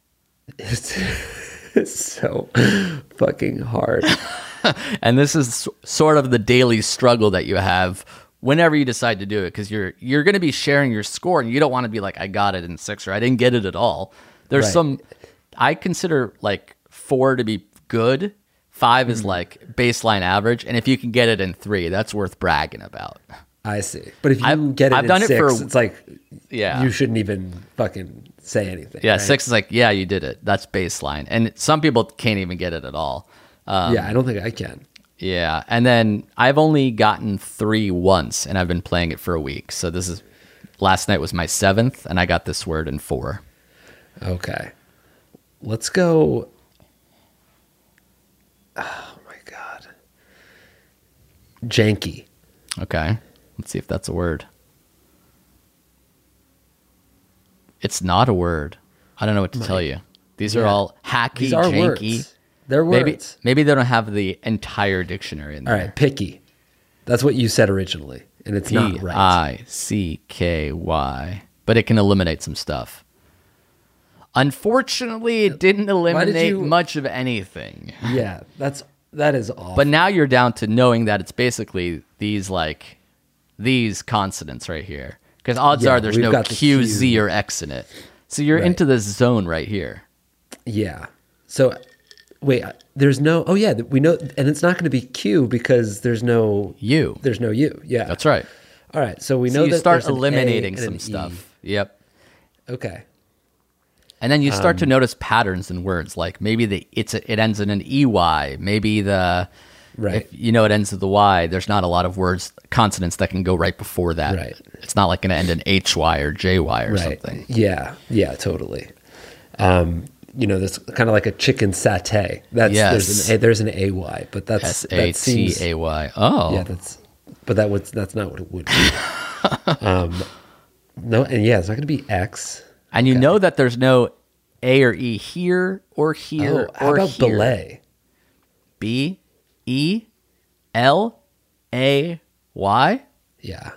It's so fucking hard. And this is sort of the daily struggle that you have whenever you decide to do it, because you're going to be sharing your score, and you don't want to be like, I got it in 6 or I didn't get it at all. There's Right. some, I consider like 4 to be good. 5 is like baseline average, and if you can get it in 3, that's worth bragging about. I see. But if you I've- get it I've in done it 6, for- it's like Yeah. you shouldn't even fucking say anything. Yeah, right? 6 is like, yeah, you did it. That's baseline. And some people can't even get it at all. Yeah, I don't think I can. Yeah, and then I've only gotten 3 once, and I've been playing it for a week. So last night was my 7th, and I got this word in 4. Okay. Let's go. Oh my God. Janky. Okay, let's see if that's a word. It's not a word. I don't know what to tell you. These are all hacky, These are janky. words. They're words. Maybe they don't have the entire dictionary in All there. right, picky. That's what you said originally, and it's not right. P-I-C-K-Y. But it can eliminate some stuff. Unfortunately, it didn't eliminate you- much of anything. Yeah, that is awful. But now you're down to knowing that it's basically these consonants right here. Because odds Yeah, are there's we've no got the Q, Q. Z, or X in it. So you're into this zone right here. Yeah. So, wait, there's no. Oh yeah, we know, and it's not going to be Q because there's no U. There's no U. Yeah, That's right. All right, so we So know you that start there's an A eliminating and some an E. stuff. Yep. Okay. And then you start to notice patterns in words, like maybe it ends in an EY. Maybe Right. if you know it ends with the Y, there's not a lot of consonants that can go right before that. Right. It's not like going to end in HY or JY or something. Yeah, totally. That's kind of like a chicken satay. Yes. There's an AY, but that seems SATAY. Oh. Yeah, that's not what it would be. No, and it's not going to be X. And you know that there's no A or E here or here How or about here. belay? BELAY? Yeah.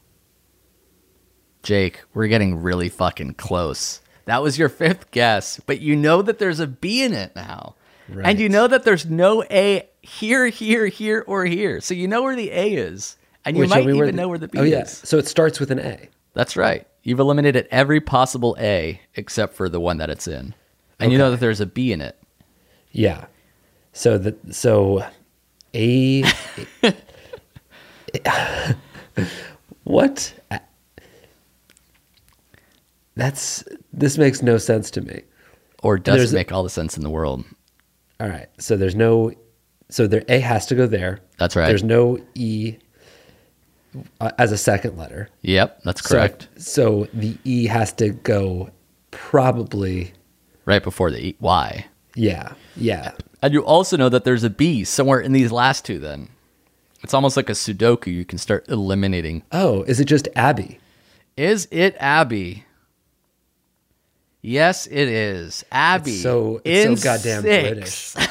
Jake, we're getting really fucking close. That was your 5th guess, but you know that there's a B in it now. Right. And you know that there's no A here, or here. So you know where the A is. And you might even know where the B is. So it starts with an A. That's right. You've eliminated every possible A except for the one that it's in. And you know that there's a B in it. Yeah. So A. What? This makes no sense to me. Or does it make all the sense in the world? All right. So there A has to go there. That's right. There's no E as a second letter. Yep, that's correct. So the E has to go probably Right before the Y. Yeah. And you also know that there's a B somewhere in these last two then. It's almost like a Sudoku you can start eliminating. Oh, is it just Abby? Is it Abby? Yes, it is. Abby. It's so goddamn 6. British.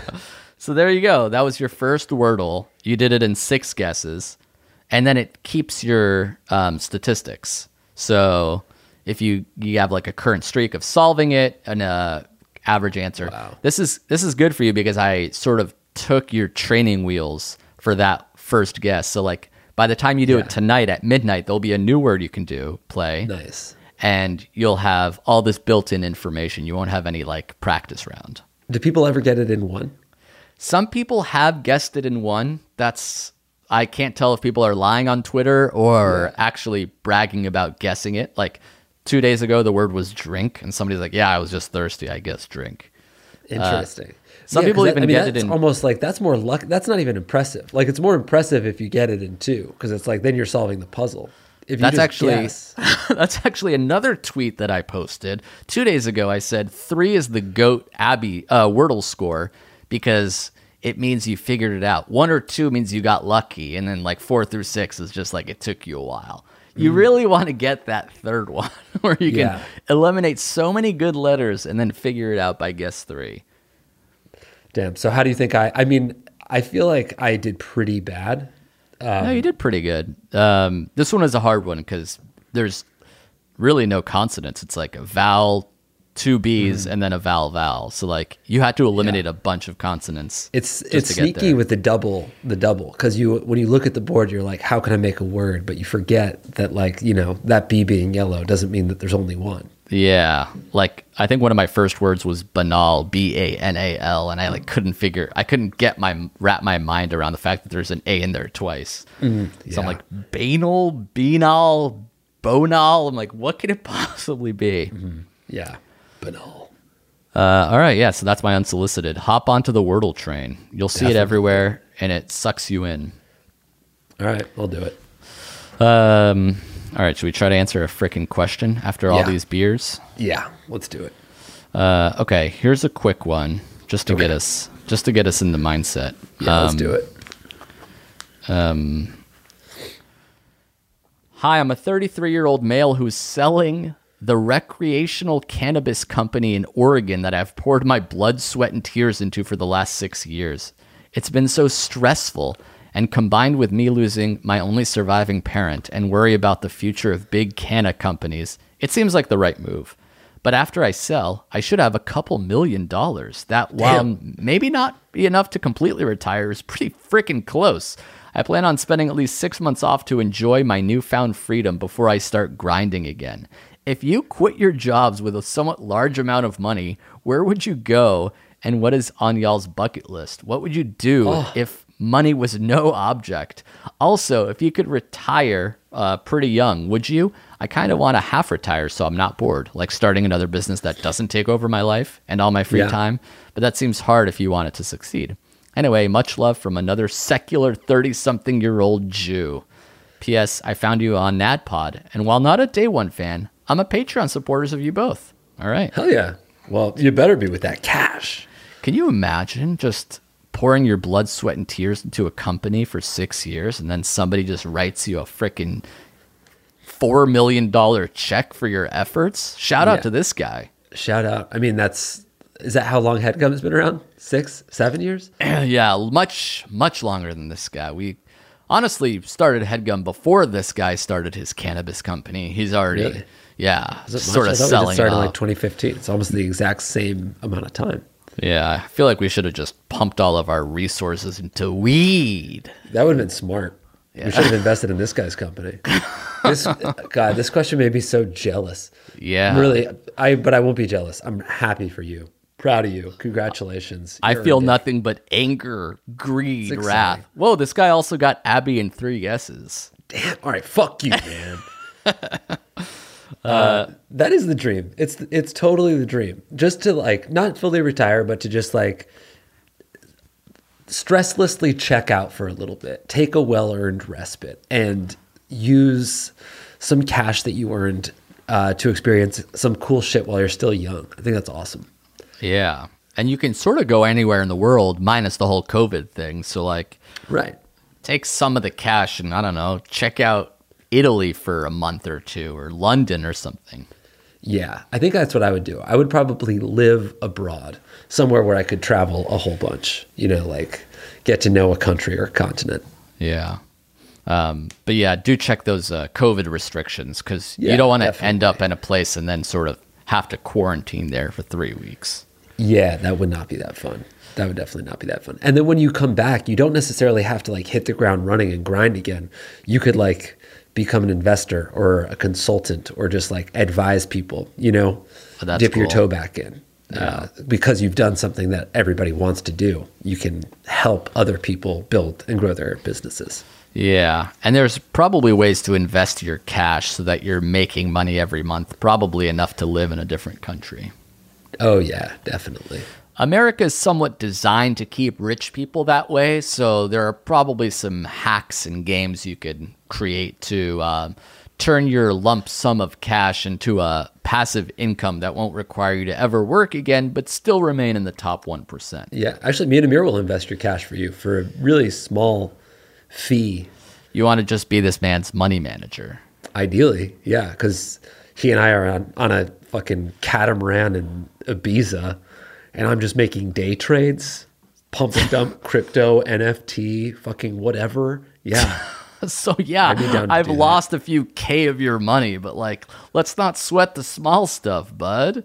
So there you go. That was your first Wordle. You did it in 6 guesses. And then it keeps your statistics. So if you have like a current streak of solving it, an average answer. Wow. This is good for you because I sort of took your training wheels for that first guess. So like by the time you do it tonight at midnight, there'll be a new word you can play. Nice. And you'll have all this built-in information. You won't have any like practice round. Do people ever get it in one? Some people have guessed it in one. I can't tell if people are lying on Twitter or actually bragging about guessing it. Like 2 days ago, the word was drink, and somebody's like, "Yeah, I was just thirsty. I guess drink." Interesting. Some people even get it in. Almost like that's more luck. That's not even impressive. Like it's more impressive if you get it in 2, because it's like then you're solving the puzzle. If you That's just actually guess, that's actually another tweet that I posted 2 days ago. I said 3 is the GOAT Abby Wordle score because it means you figured it out. 1 or 2 means you got lucky, and then like 4 through 6 is just like it took you a while. You really want to get that third one where you can eliminate so many good letters and then figure it out by guess 3. damn. So how do you think I mean, I feel like I did pretty bad. No, you did pretty good. This one is a hard one because there's really no consonants. It's like a vowel, 2 B's, and then a vowel. So like you had to eliminate a bunch of consonants. It's sneaky with the double, because when you look at the board, you're like, how can I make a word? But you forget that like, that B being yellow doesn't mean that there's only one. Yeah, like I think one of my first words was banal, BANAL, and I couldn't wrap my mind around the fact that there's an A in there twice. So I'm like banal, benal, bonal. I'm like, what could it possibly be? Yeah, banal. All right, yeah. So that's my unsolicited. Hop onto the Wordle train. You'll see it everywhere, and it sucks you in. All right, I'll do it. All right, should we try to answer a freaking question after all these beers? Yeah, let's do it. Okay, here's a quick one just to get us in the mindset. Yeah, let's do it. Hi, I'm a 33-year-old male who's selling the recreational cannabis company in Oregon that I've poured my blood, sweat, and tears into for the last 6 years. It's been so stressful, and combined with me losing my only surviving parent and worry about the future of big canna companies, it seems like the right move. But after I sell, I should have a couple $1 million. That, while maybe not be enough to completely retire, is pretty freaking close. I plan on spending at least 6 months off to enjoy my newfound freedom before I start grinding again. If you quit your jobs with a somewhat large amount of money, where would you go, and what is on y'all's bucket list? What would you do if money was no object. Also, if you could retire pretty young, would you? I kind of want to half retire so I'm not bored, like starting another business that doesn't take over my life and all my free time. But that seems hard if you want it to succeed. Anyway, much love from another secular 30-something-year-old Jew. P.S. I found you on NADPOD, and while not a Day One fan, I'm a Patreon supporters of you both. All right. Hell yeah. Well, you better be with that cash. Can you imagine just pouring your blood, sweat, and tears into a company for 6 years, and then somebody just writes you a freaking $4 million check for your efforts? Shout out to this guy. Shout out. I mean, is that how long HeadGum's been around? 6, 7 years? Yeah, much longer than this guy. We honestly started HeadGum before this guy started his cannabis company. He's already, Really? sort of selling started in off. like 2015. It's almost the exact same amount of time. Yeah, I feel like we should have just pumped all of our resources into weed. That would have been smart. We should have invested in this guy's company. This question made me so jealous. Yeah. But I won't be jealous. I'm happy for you. Proud of you. Congratulations. I You're feel a dick. nothing but anger, greed, It's wrath. exciting. Whoa, this guy also got Abby and 3 S's. Damn. All right. Fuck you, man. That is the dream. It's totally the dream. Just to like not fully retire, but to just like stresslessly check out for a little bit, take a well-earned respite, and use some cash that you earned to experience some cool shit while you're still young. I think that's awesome. Yeah. And you can sort of go anywhere in the world minus the whole COVID thing. So like Right. take some of the cash and I don't know, check out Italy for a month or two or London or something. Yeah, I think that's what I would do. I would probably live abroad, somewhere where I could travel a whole bunch, like get to know a country or continent. Yeah. But yeah, do check those COVID restrictions because Yeah, you don't want to definitely. end up in a place and then sort of have to quarantine there for 3 weeks. Yeah, that would not be that fun. That would definitely not be that fun. And then when you come back, you don't necessarily have to like hit the ground running and grind again. You could like become an investor or a consultant or just like advise people, that's dip your cool. toe back in. Because you've done something that everybody wants to do. You can help other people build and grow their businesses. Yeah. And there's probably ways to invest your cash so that you're making money every month, probably enough to live in a different country. Oh, yeah, definitely. America is somewhat designed to keep rich people that way, so there are probably some hacks and games you could create to turn your lump sum of cash into a passive income that won't require you to ever work again, but still remain in the top 1%. Yeah, actually, me and Amir will invest your cash for you for a really small fee. You want to just be this man's money manager. Ideally, yeah, because he and I are on a fucking catamaran in Ibiza, and I'm just making day trades, pump and dump, crypto, NFT, fucking whatever. Yeah. So yeah, I'd be down to I've do that. lost a few K of your money, but like, let's not sweat the small stuff, bud.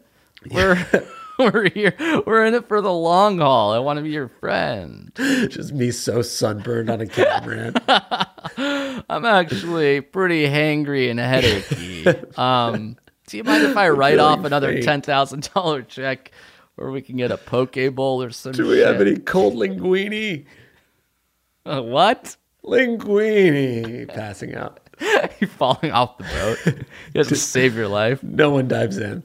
We're here. We're in it for the long haul. I want to be your friend. Just me so sunburned on a catamaran. I'm actually pretty hangry and headachy. Do you mind if I write off feeling another faint. $10,000 check, or we can get a poke bowl or some Do we shit? have any cold linguine? What? Linguine. Passing out. You're falling off the boat. You have to save your life. No one dives in.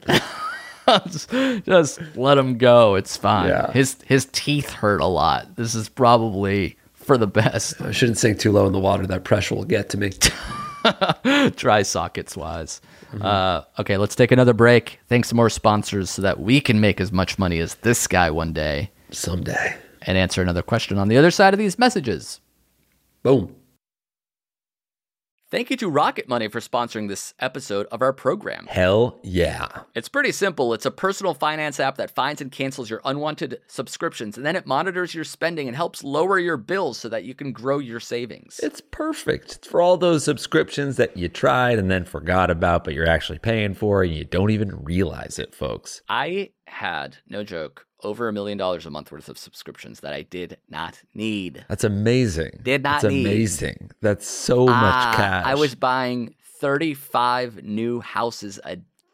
Just let him go. It's fine. Yeah. His teeth hurt a lot. This is probably for the best. I shouldn't sink too low in the water. That pressure will get to me. Dry sockets wise. Okay, let's take another break. Thanks to more sponsors so that we can make as much money as this guy one day Someday. and answer another question on the other side of these messages. Boom. Thank you to Rocket Money for sponsoring this episode of our program. Hell yeah. It's pretty simple. It's a personal finance app that finds and cancels your unwanted subscriptions, and then it monitors your spending and helps lower your bills so that you can grow your savings. It's perfect. It's for all those subscriptions that you tried and then forgot about, but you're actually paying for and you don't even realize it, folks. I had, no joke, over $1 million a month worth of subscriptions that I did not need. That's amazing. Did not That's need. amazing. That's so much cash. I was buying 35 new houses a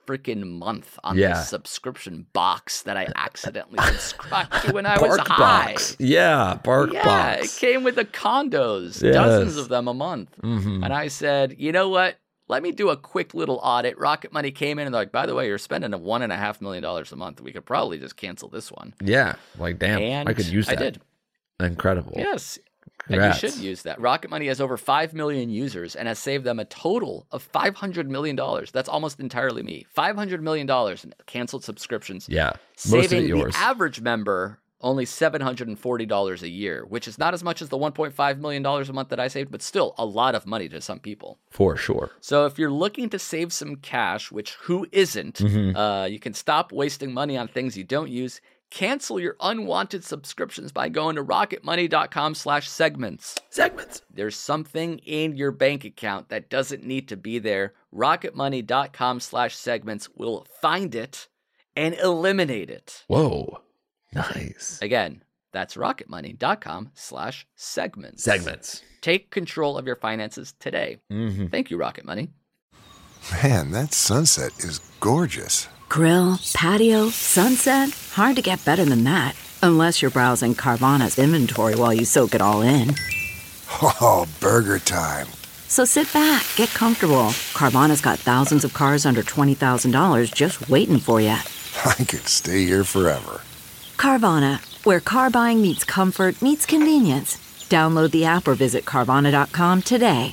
freaking month on Yeah. this subscription box that I accidentally subscribed to when I was Bark high. box. Yeah, bark Yeah, box. it came with the condos, Yes. dozens of them a month. Mhm. And I said, you know what? Let me do a quick little audit. Rocket Money came in and they're like, by the way, you're spending $1.5 million a month. We could probably just cancel this one. Yeah, like damn, And I could use that. I did. Incredible. Yes. Congrats. And you should use that. Rocket Money has over 5 million users and has saved them a total of $500 million. That's almost entirely me. $500 million in canceled subscriptions. Yeah, most of Saving it yours. the average member only $740 a year, which is not as much as the $1.5 million a month that I saved, but still a lot of money to some people. For sure. So if you're looking to save some cash, which who isn't, Mm-hmm. you can stop wasting money on things you don't use. Cancel your unwanted subscriptions by going to rocketmoney.com/segments. Segments. There's something in your bank account that doesn't need to be there. Rocketmoney.com/segments will find it and eliminate it. Whoa, nice. Again, that's rocketmoney.com/segments. Segments. Take control of your finances today. Mm-hmm. Thank you, Rocket Money. Man, that sunset is gorgeous. Grill, patio, sunset. Hard to get better than that. Unless you're browsing Carvana's inventory while you soak it all in. Oh, burger time. So sit back, get comfortable. Carvana's got thousands of cars under $20,000 just waiting for you. I could stay here forever. Carvana, where car buying meets comfort meets convenience. Download the app or visit Carvana.com today.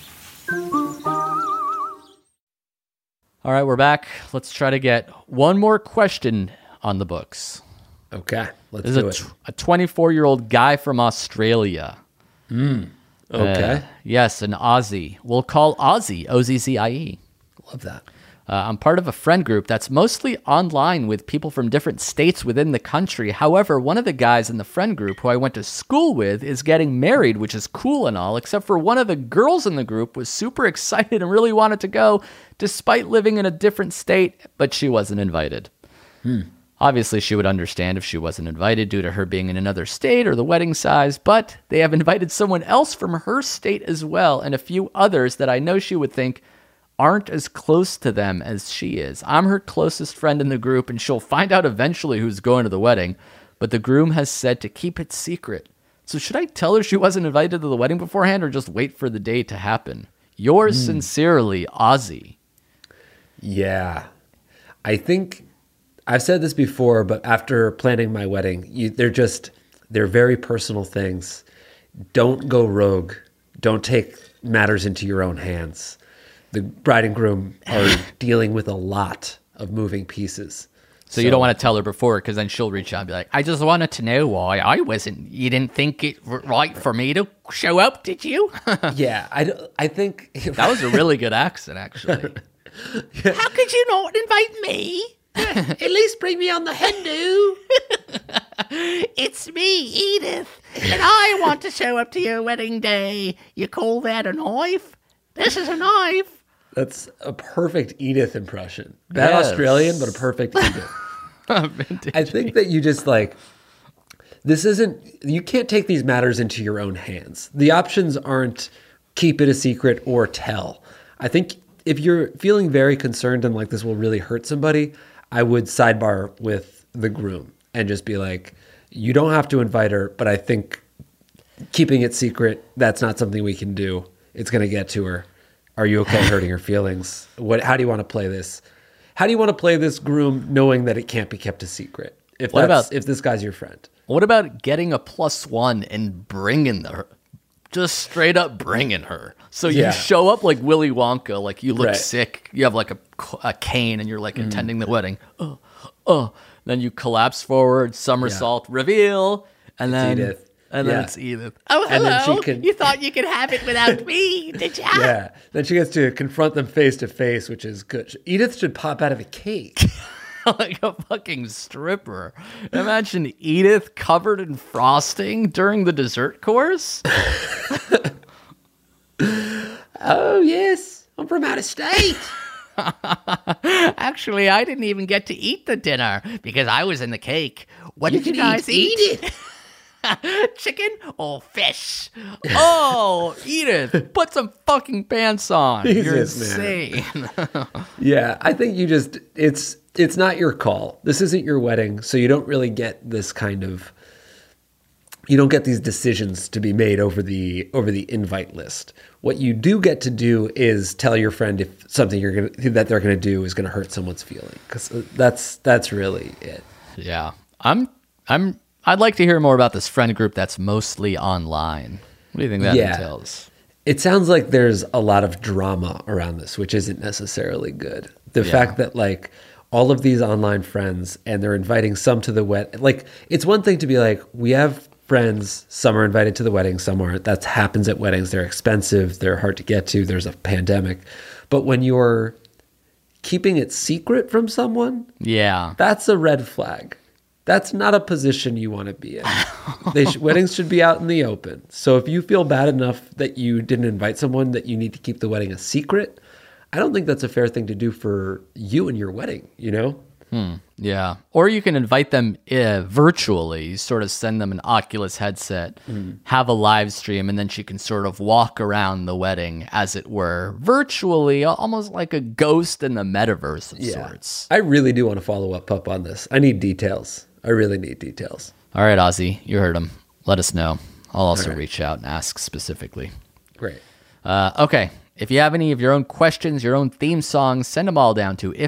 All right, we're back. Let's try to get one more question on the books. Okay, let's This do is it. a 24-year-old guy from Australia. Okay, Yes, an Aussie. We'll call Aussie, O-Z-Z-I-E. love that. I'm part of a friend group that's mostly online with people from different states within the country. However, one of the guys in the friend group who I went to school with is getting married, which is cool and all, except for one of the girls in the group was super excited and really wanted to go, despite living in a different state, but she wasn't invited. Obviously, she would understand if she wasn't invited due to her being in another state or the wedding size, but they have invited someone else from her state as well, and a few others that I know she would think aren't as close to them as she is. I'm her closest friend in the group, and she'll find out eventually who's going to the wedding, but the groom has said to keep it secret. So should I tell her she wasn't invited to the wedding beforehand or just wait for the day to happen? Yours sincerely, Ozzy. Yeah, I think I've said this before, but after planning my wedding, they're very personal things. Don't go rogue. Don't take matters into your own hands. The bride and groom are dealing with a lot of moving pieces. So you don't want to tell her before, because then she'll reach out and be like, I just wanted to know why you didn't think it right for me to show up, did you? Yeah, I think That was a really good accent, actually. How could you not invite me? at least bring me on the hen do. It's me, Edith, and I want to show up to your wedding day. You call that a knife? This is a knife. That's a perfect Edith impression. Bad Yes. Australian, but a perfect Edith. Vintage. I think that you just you can't take these matters into your own hands. The options aren't keep it a secret or tell. I think if you're feeling very concerned and like this will really hurt somebody, I would sidebar with the groom and just be like, you don't have to invite her, but I think keeping it secret, that's not something we can do. It's going to get to her. Are you okay hurting her feelings? How do you want to play this? How do you want to play this groom knowing that it can't be kept a secret? If this guy's your friend. What about getting a +1 and bringing her? Just straight up bringing her. So you Yeah. show up like Willy Wonka, like you look Right. sick. You have like a cane and you're like attending the wedding. Then you collapse forward, somersault, reveal, and then Edith. And then Yeah. it's Edith. Oh, And then hello. she can- You thought you could have it without me, did ya? Yeah. Then she gets to confront them face to face, which is good. Edith should pop out of a cake. Like a fucking stripper. Imagine Edith covered in frosting during the dessert course. Oh, yes. I'm from out of state. Actually, I didn't even get to eat the dinner because I was in the cake. What did you can guys eat eat? Chicken or fish? Oh, Edith, put some fucking pants on. You're Jesus, insane. Yeah, I think you just it's not your call. This isn't your wedding, so you don't really get this kind of you don't get these decisions to be made over the invite list. What you do get to do is tell your friend if something that they're gonna do is gonna hurt someone's feeling, because that's really it. Yeah, I'd like to hear more about this friend group that's mostly online. What do you think that entails? It sounds like there's a lot of drama around this, which isn't necessarily good. The fact that like all of these online friends and they're inviting some to the wedding, like it's one thing to be like, we have friends, some are invited to the wedding, some aren't. That happens at weddings. They're expensive. They're hard to get to. There's a pandemic. But when you're keeping it secret from someone, that's a red flag. That's not a position you want to be in. Weddings should be out in the open. So if you feel bad enough that you didn't invite someone that you need to keep the wedding a secret, I don't think that's a fair thing to do for you and your wedding, you know? Yeah. Or you can invite them virtually. You sort of send them an Oculus headset, have a live stream, and then she can sort of walk around the wedding, as it were, virtually, almost like a ghost in the metaverse of sorts. I really do want to follow up on this. I need details. I really need details. All right, Ozzy, you heard him. Let us know. I'll also reach out and ask specifically. Great. Okay. If you have any of your own questions, your own theme songs, send them all down to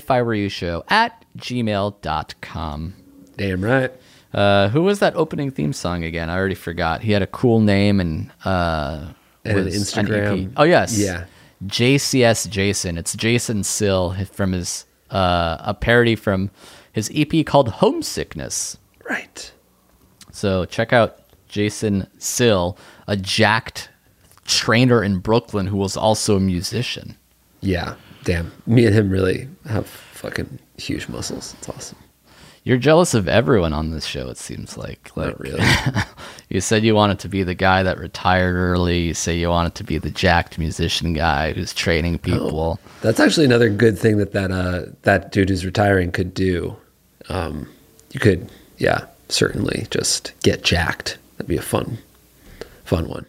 ifiwereyoushow@gmail.com. Damn right. Who was that opening theme song again? I already forgot. He had a cool name and an Instagram. Oh, yes. Yeah. JCS Jason. It's Jason Sill from his a parody from his EP called Homesickness. Right. So check out Jason Sill, a jacked trainer in Brooklyn who was also a musician. Yeah, damn. Me and him really have fucking huge muscles. It's awesome. You're jealous of everyone on this show, it seems like. Not really. You said you wanted to be the guy that retired early. You say you wanted to be the jacked musician guy who's training people. That's actually another good thing that dude who's retiring could do. You could, certainly just get jacked. That'd be a fun one.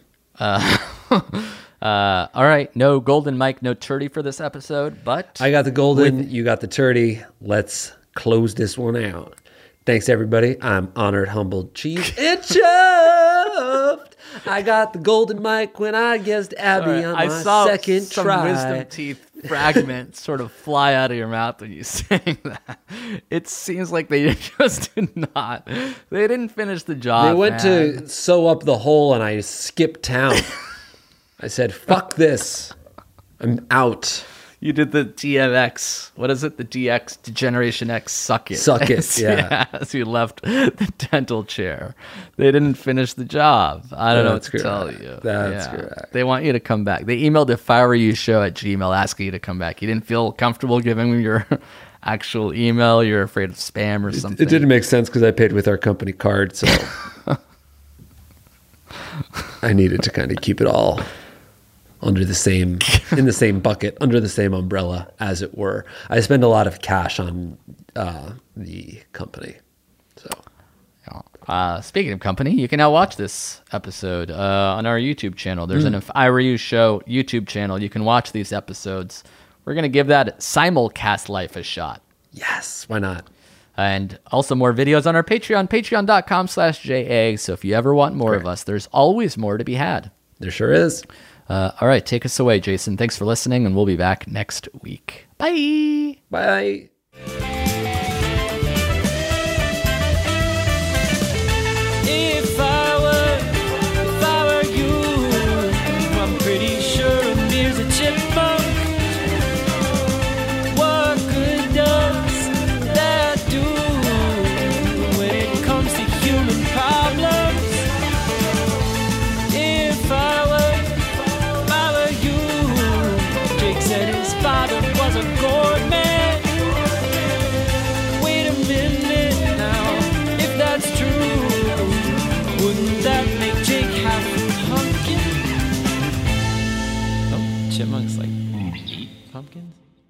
All right, no golden mic, no turdy for this episode, but I got the golden, you got the turdy. Let's close this one out. Thanks, everybody. I'm honored, humbled, cheese, and chuffed. I got the golden mic when I guessed Abby on my second try. I saw some wisdom teeth fragments sort of fly out of your mouth when you sang that. It seems like they just did not. They didn't finish the job. They went to sew up the hole and I skipped town. I said, fuck this. I'm out. You did the DMX. What is it? The DX, Generation X, suck it. Suck it, yeah. As you left the dental chair. They didn't finish the job. I don't know what to tell you. That's correct. They want you to come back. They emailed ifiwereyoushow@gmail asking you to come back. You didn't feel comfortable giving them your actual email. You're afraid of spam or something. It didn't make sense because I paid with our company card, so I needed to kind of keep it all under the same, in the same bucket, under the same umbrella, as it were. I spend a lot of cash on the company. So, speaking of company, you can now watch this episode on our YouTube channel. There's an If I Were You Show YouTube channel. You can watch these episodes. We're going to give that simulcast life a shot. Yes, why not? And also more videos on our Patreon, patreon.com/JA. So if you ever want more of us, there's always more to be had. There sure is. All right, take us away, Jason. Thanks for listening, and we'll be back next week. Bye. Bye. If I were you, I'm pretty sure Amir's a chipmunk. What good does that do when it comes to human problems? If I were you, Jake said his father was a gourd man. Wait a minute now, if that's true, wouldn't that make Jake half pumpkin? Oh, chipmunks like eat pumpkins?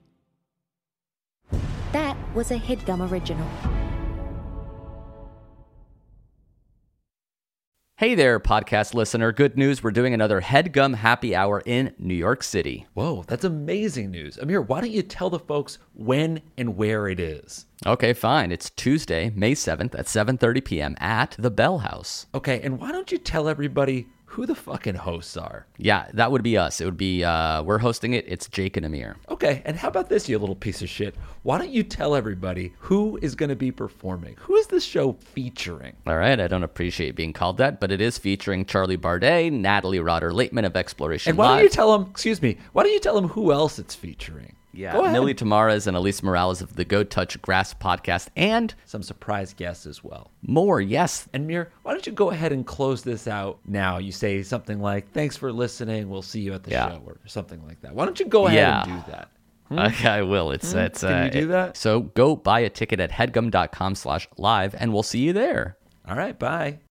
That was a HeadGum original. Hey there, podcast listener. Good news. We're doing another HeadGum Happy Hour in New York City. Whoa, that's amazing news. Amir, why don't you tell the folks when and where it is? Okay, fine. It's Tuesday, May 7th at 7:30 p.m. at the Bell House. Okay, and why don't you tell everybody who the fucking hosts are? Yeah, that would be us. It would be, we're hosting it. It's Jake and Amir. Okay, and how about this, you little piece of shit? Why don't you tell everybody who is going to be performing? Who is this show featuring? All right, I don't appreciate being called that, but it is featuring Charlie Bardet, Natalie Rotter-Laitman of Exploration And why Live. don't you tell them, why don't you tell them who else it's featuring? Yeah, Go ahead. Millie Tamaras and Elise Morales of the Go Touch Grass podcast, and Some surprise guests as well. more, yes. And Mir, why don't you go ahead and close this out now? You say something like, thanks for listening, we'll see you at the show, or something like that. Why don't you go ahead and do that? Okay, I will. Can you do that? So go buy a ticket at headgum.com/live, and we'll see you there. All right, bye.